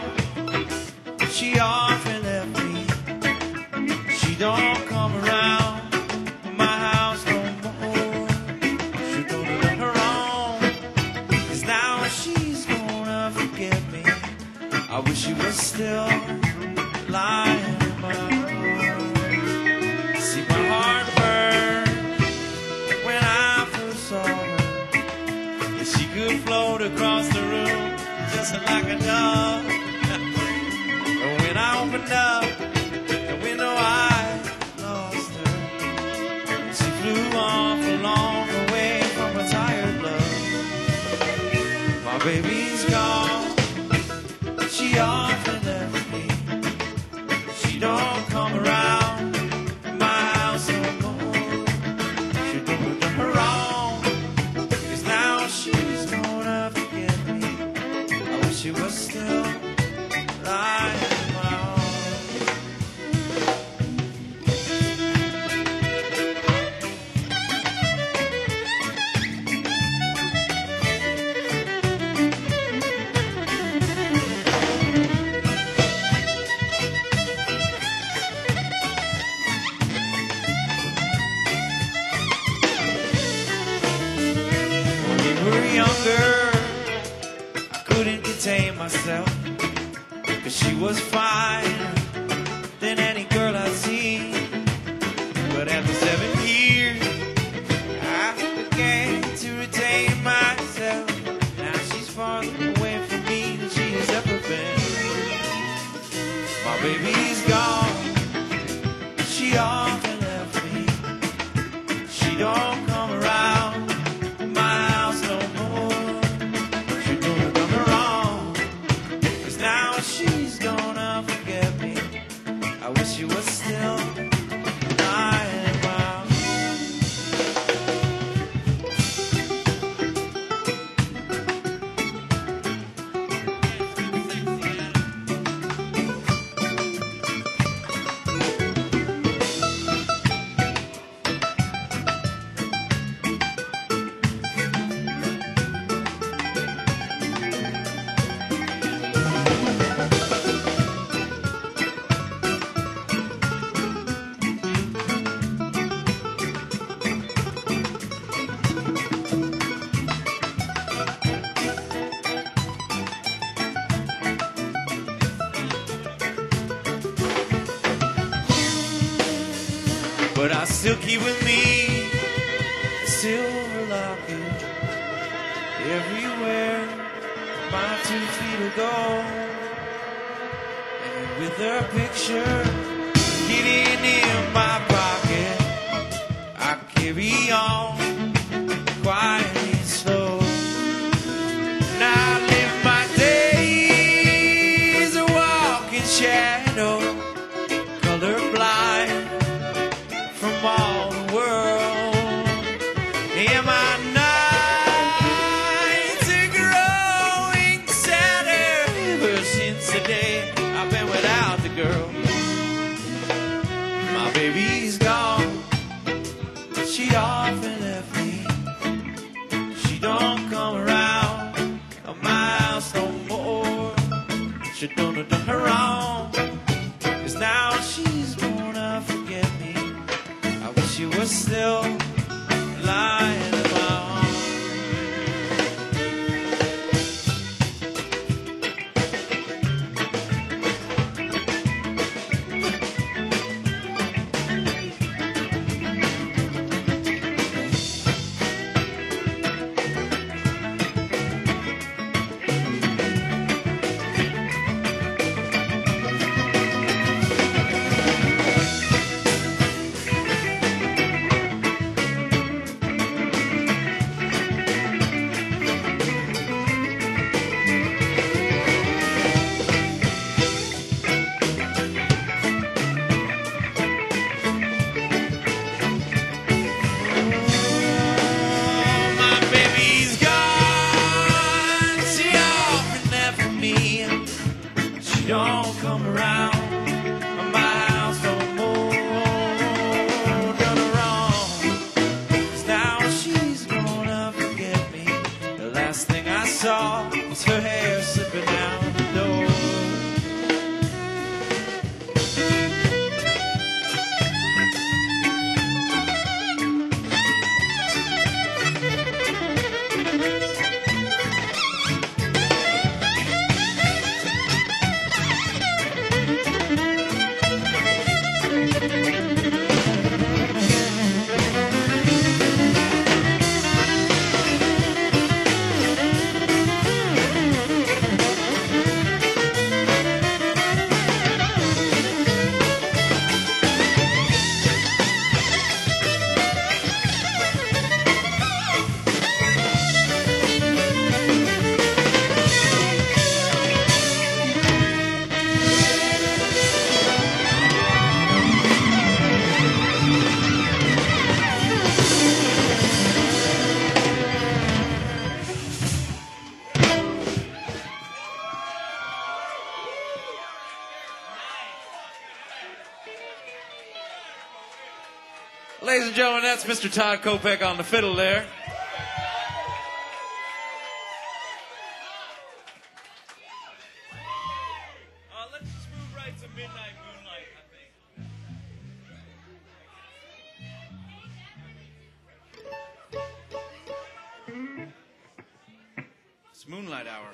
she often left me. She don't come around my house no more. She's gonna let her on, 'cause now she's gonna forget me. I wish she was still lying in my arms. See, my heart burned when I first saw her. baby's gone. She often left me. She don't come around my house no more. She don't do her wrong, 'cause now she's gonna forget me. I wish she was still lying in my arms. Younger, I couldn't contain myself, 'cause she was finer than any girl I'd seen. But after seven years, I began to retain myself. Now she's farther away from me than she has ever been. My baby's gone. She often left me. She don't come around my house no more. She don't done her wrong, 'cause now she's gonna forget me. I wish she was still lying around. But I still keep with me a silver locket. Everywhere my two feet will go, and with her picture hidden in my pocket, I carry on quietly and slow. And I live my days a walking shadow, colorblind from all the world. And my nights are growing sadder ever since the day I've been without the girl. My baby's gone. She often left me. She don't come around my house no more. She don't have done her wrong, 'cause now she's gonna forget me. I wish she was still lying in my arms. Ladies and gentlemen, that's Mister Todd Kopech on the fiddle there. Uh, let's just move right to Midnight Moonlight, I think. It's Moonlight Hour.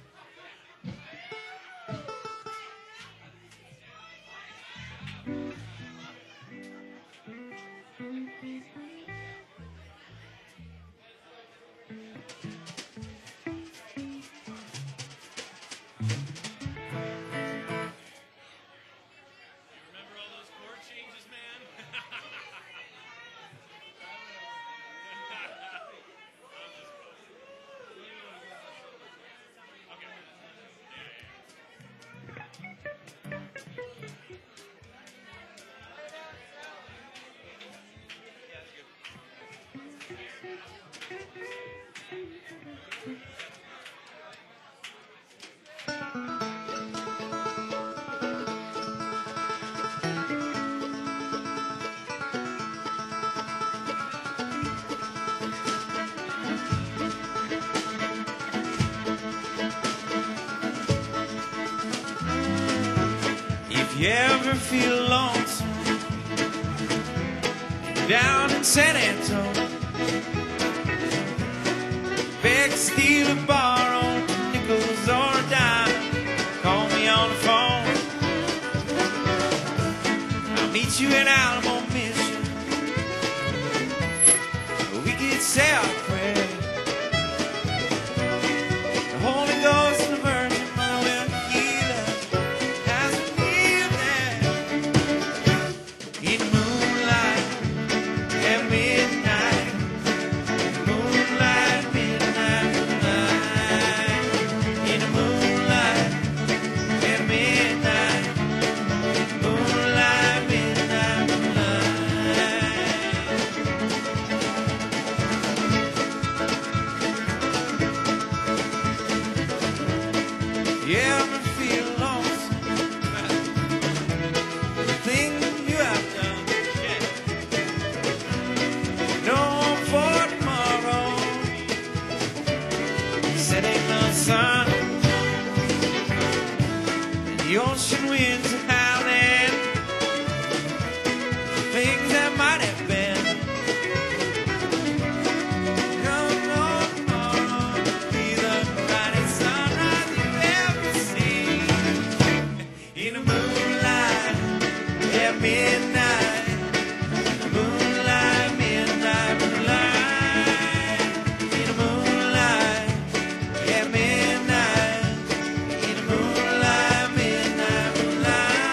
Remember all those chord changes, man? If you ever feel lonesome down in San Antonio, beg, steal, or borrow nickels or a dime, call me on the phone. I'll meet you in Alamo, Michigan. We could say our prayer. The Holy Ghost and the Virgin Mother will heal us as we live there in moonlight at midnight. Moonlight, midnight, moonlight. In the moonlight at midnight. Moonlight, midnight, moonlight. You ever feel lonesome? The thing you have done, yeah. No hope for tomorrow. Setting the sun, and the ocean winds are howling. Things that might have been. No more tomorrow. Be the brightest sunrise you've ever seen. In the moonlight at midnight. Moonlight, midnight, moonlight. In the moonlight at midnight. In the moonlight, midnight, moonlight.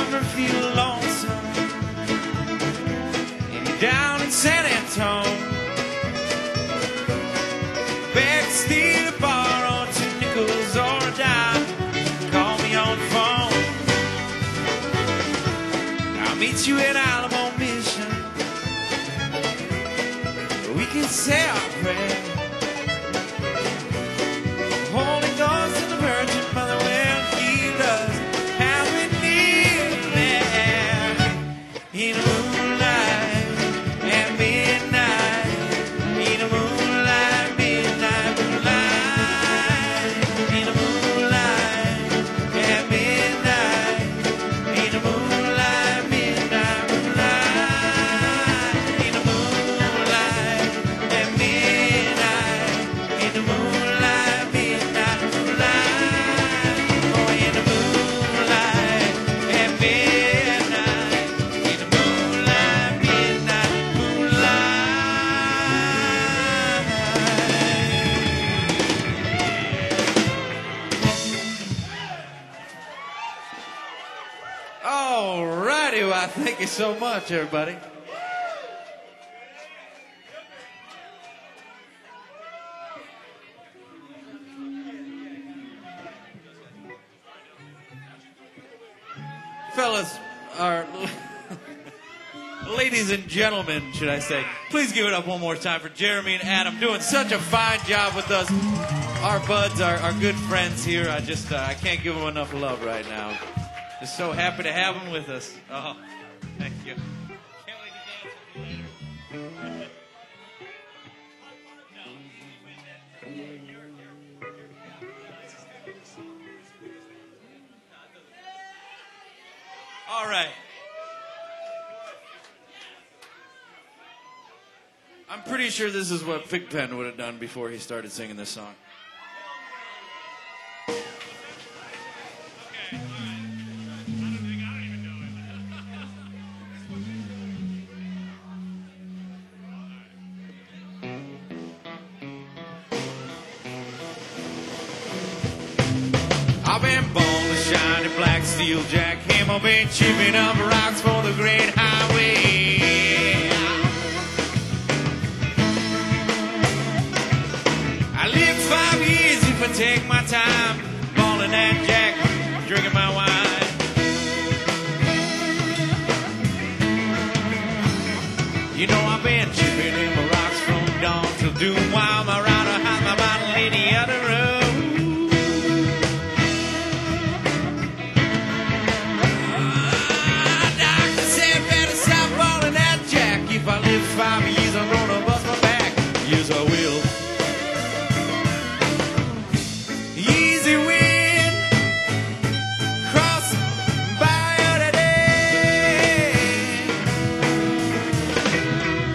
ever feel lonesome and you're down in San Antonio, beg, steal, borrow two nickels or a dime, call me on the phone. I'll meet you at Alamo Mission. We can say our prayer. Holy Ghost and the Virgin Mother will heal us, and we need there in the moonlight at midnight, in the moonlight, midnight moonlight, in the moonlight at midnight, in the moonlight, midnight moonlight, in the moonlight at midnight, in the moonlight, midnight moonlight, oh, in the moonlight at midnight, in the moonlight, midnight moonlight. All righty, well, thank you so much, everybody. Fellas, or ladies and gentlemen, should I say, please give it up one more time for Jeremy and Adam doing such a fine job with us. Our buds, our, our good friends here. I just, uh, I can't give them enough love right now. Just so happy to have them with us. Oh, thank you. Can't wait to dance with you later. All right. I'm pretty sure this is what Pigpen would have done before he started singing this song. I've been born with shiny black steel jackhammer, been chipping up rocks for the great highway. I lived five years if I take my time, balling that jack, drinking my wine. You know I've been chipping in my rocks from dawn till doom, while my rider has my bottle in the other room. If I live five years, I'm gonna bust my back. Yes, I will. Easy win, cross by today.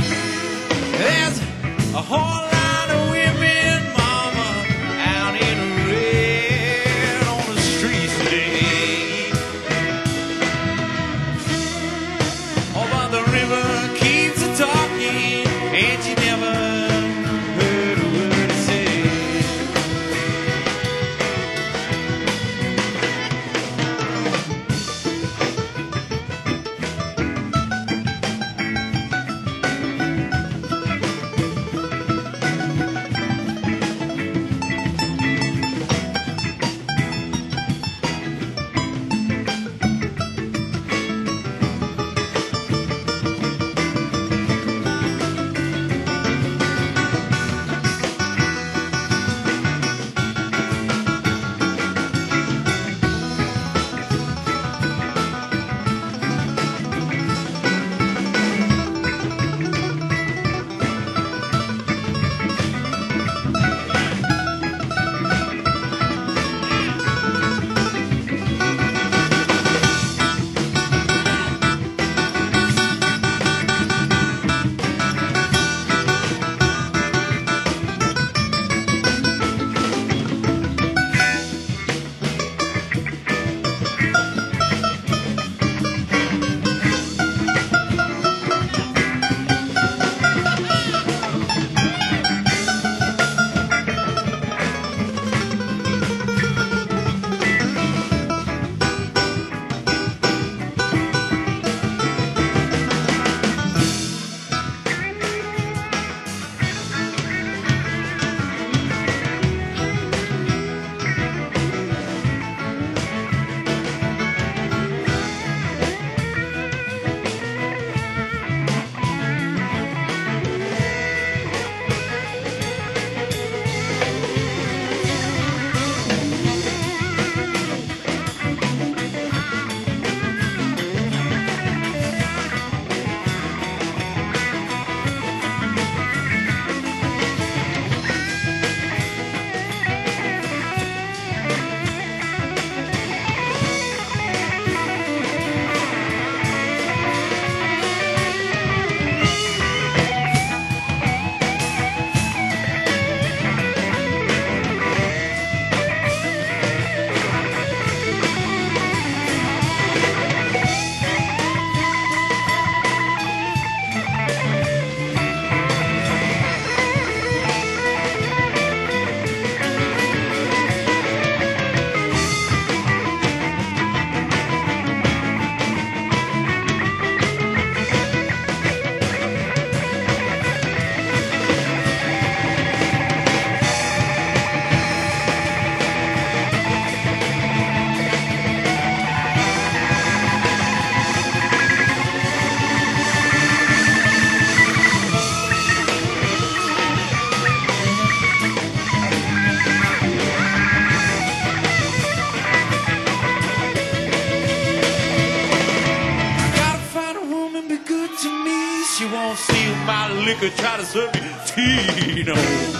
liquor, try to serve me Tino.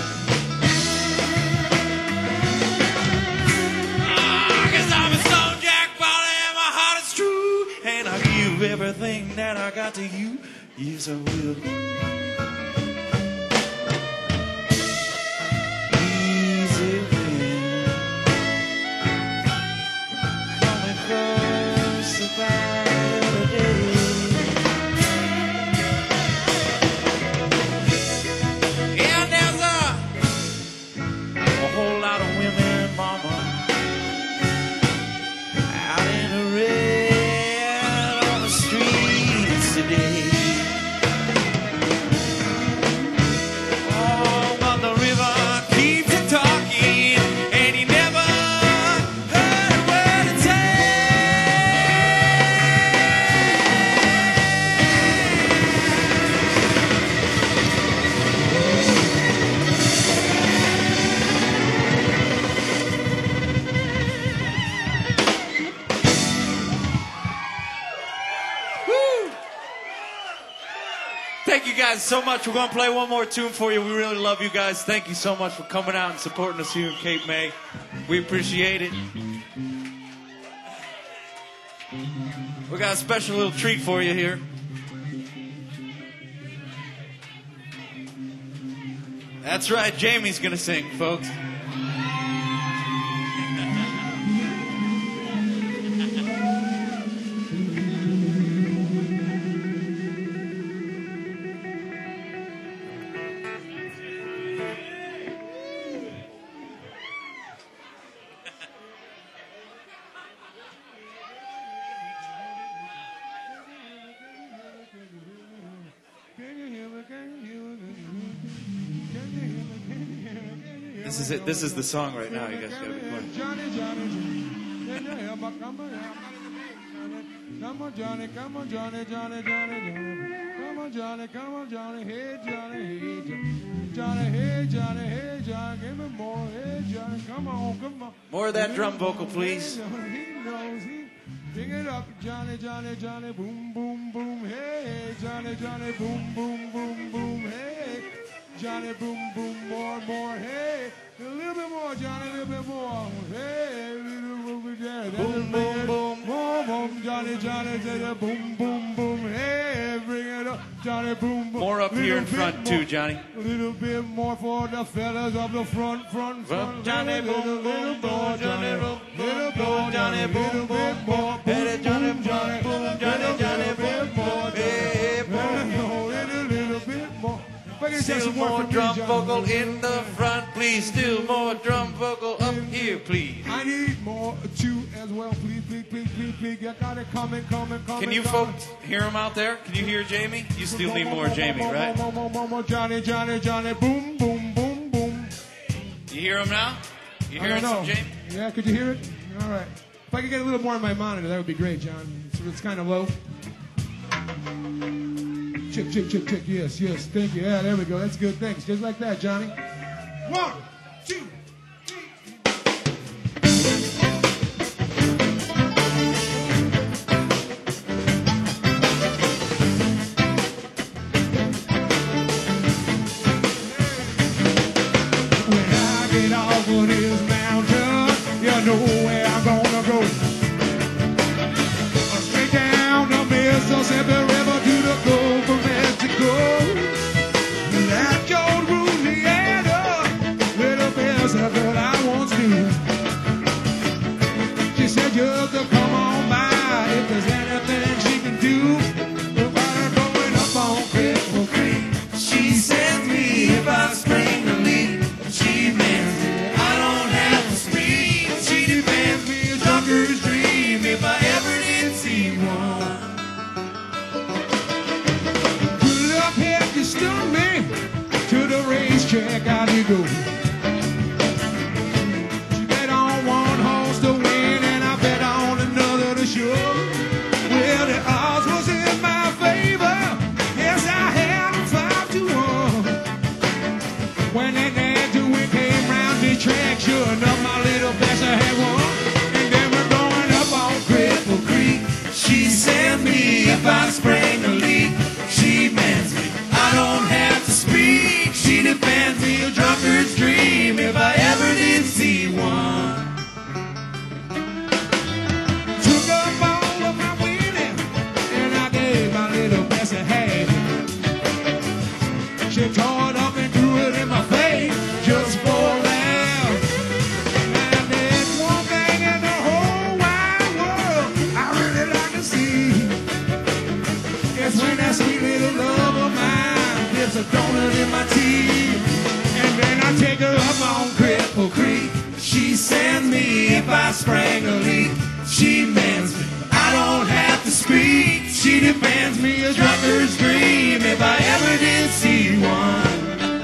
Ah, 'cause I'm a stone Jack Polly and my heart is true, and I give everything that I got to you. Yes, I will. Easy wind coming close about a day. And there's a, a whole lot of women, mama, out in the red on the streets today. Oh, but the river keeps it talking, and he never heard a word it say. Woo! Thank you guys so much. We're going to play one more tune for you. We really love you guys. Thank you so much for coming out and supporting us here in Cape May. We appreciate it. We got a special little treat for you here. That's right, Jamie's going to sing, folks. This is it. This is the song right now. You guys gotta be quiet. Johnny, Johnny, Johnny, come on, come on, Johnny, come on, Johnny, Johnny, Johnny, Johnny, come on, Johnny, come on, Johnny, hey, Johnny, hey, Johnny, Johnny, hey, Johnny, hey, Johnny, give me more, hey, Johnny, come on, come on. More of that drum vocal, please. He knows, he, bring it up, Johnny, Johnny, Johnny, boom, boom, boom, hey, Johnny, Johnny, boom, boom, boom, boom, hey, Johnny, boom, boom, more, more, hey. A little bit more, Johnny, a little bit more. Hey, a little bit there. Boom, boom, boom. Boom, boom, Johnny, Johnny, Johnny, boom, boom, boom. Hey, bring it up, Johnny, boom, boom. More up here in front, too, Johnny. A little bit more for the fellas of the front, front, front. Johnny, boom, boom, boom, Johnny, boom, little boom, Johnny, boom, boom, boom. Hey, Johnny, boom, boom, Johnny, Johnny, boom, boom. Hey, boom, a little bit more. still more drum vocal in the front, please. Still more drum vocal up here, please. I need more too as well, please, please, please, please, please. You got it coming, coming, coming. Can you folks hear him out there? Can you hear Jamie? You still need more Jamie, right? More, more, more, more, Johnny, Johnny, Johnny, boom, boom, boom, boom. You hear him now? You I hearing don't know. some Jamie? Yeah, could you hear it? All right. If I could get a little more on my monitor, that would be great, John. So it's kind of low. Check, check, check, check. Yes, yes. Thank you. Yeah, there we go. That's good. Thanks. Just like that, Johnny. One, two, when I get off of this mountain, you know where I'm gonna go. Straight down the Mississippi River to the Gulf of Mexico. That old Louisiana, little best of what I once knew. She said just to come on by if there's anything she can do. Nobody going up on Cripple Creek. She sends me if I spring the leak. She mends it. I don't have to scream. She defends me a trucker's dream if I ever did see one. Pull up here, you stun me. To the racetrack, out you go. She bet on one horse to win, and I bet on another to show. Well, the odds was in my favor. Yes, I had them five to one. When that man to win came round the track, sure enough, my little best I had won. And then we're going up on Cripple Creek. She sends me if I spring the leak. She mends me. I don't have to I sprang a leak. She mends me, I don't have to speak. She defends me, a drunkard's dream, if I ever did see one.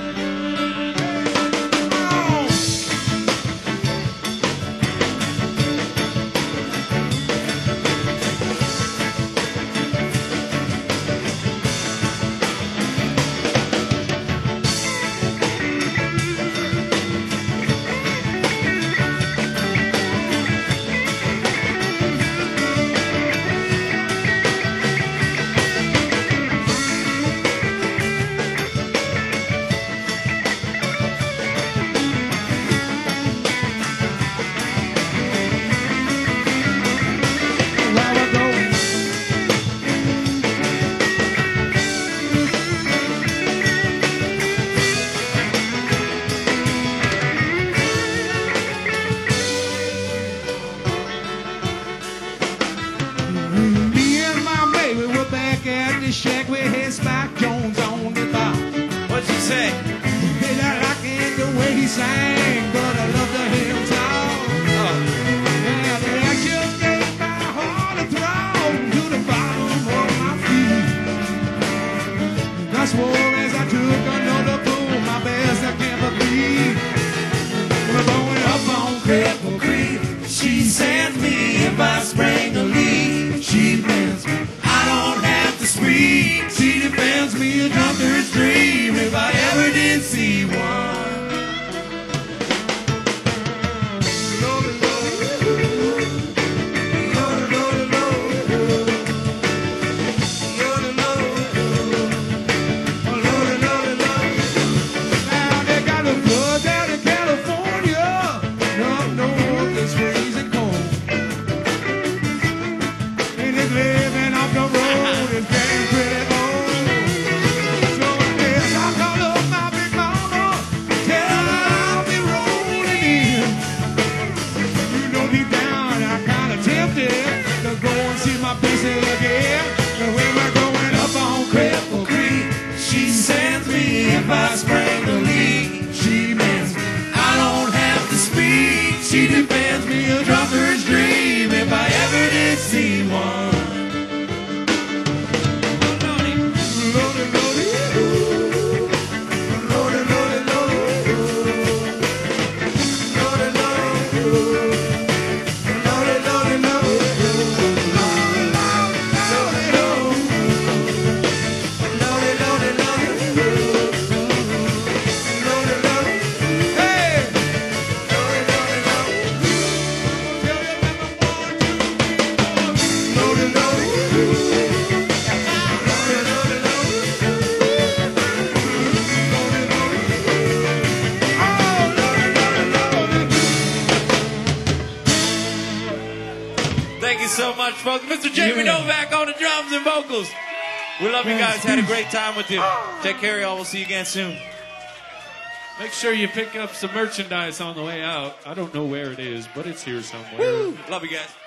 Shack with his Spike Jones on the bar. What'd you say? Hey, I like the way he sang, but I love to hear him talk. Oh. Yeah, the actions gave my heart a throb to the bottom of my feet. I swore as I took another pull, my best I can believe. We're going up on Cripple Creek. She sends me if I sprang a leak. She bends me. I don't have to speak. She defends me, a drunkard's dream, if I ever did see one. Now they got a flood down in California. Up north it's freezing cold. And it's living off the road is getting pretty old. So I guess I'll call up my big mama, tell her I'll be rolling in. You know deep down I'm kinda tempted to go and see my pieces again. And when we're going up on Cripple Creek, she sends me if I sprang a leak. She mends me, I don't have to speak. She defends me, a drunkard's dream, if I ever did see one. Thank you so much, folks. Mister Jamie Novak on the drums and vocals. We love you guys. Had a great time with you. Take care, y'all. We'll see you again soon. Make sure you pick up some merchandise on the way out. I don't know where it is, but it's here somewhere. Woo! Love you guys.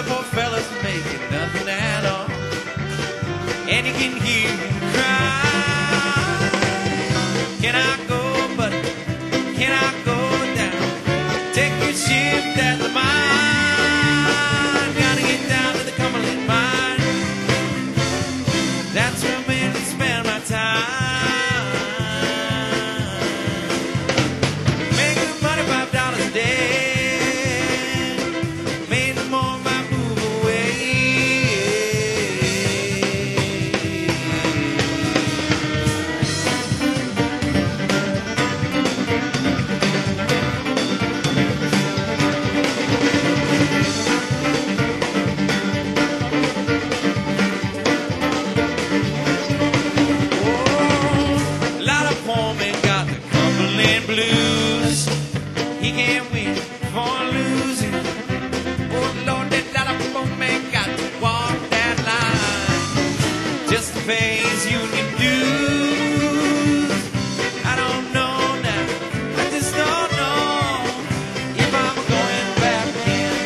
poor fella's making nothing at all, and you can hear him cry. Can I go, buddy? Can I go down? Take your shift at the mine. Gotta get down to the Cumberland mine. That's where I'm in to spend my time. Making money five dollars a day. Made more if I move away. Oh, a lot of poor men got the Cumberland blues. He can't win for losing. Oh Lord, that lot of poor men got to walk that line just to pay his union dues. I don't know now, I just don't know if I'm going back again.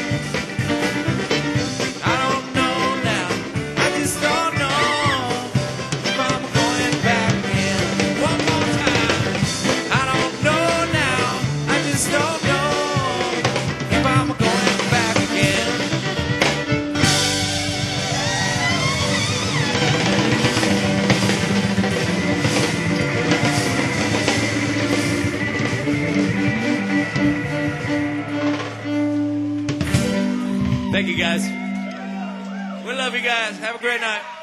I don't know now, I just don't know if I'm going back again. One more time, I don't know now, I just don't know if I'm going back again. Thank you guys. We love you guys. Have a great night.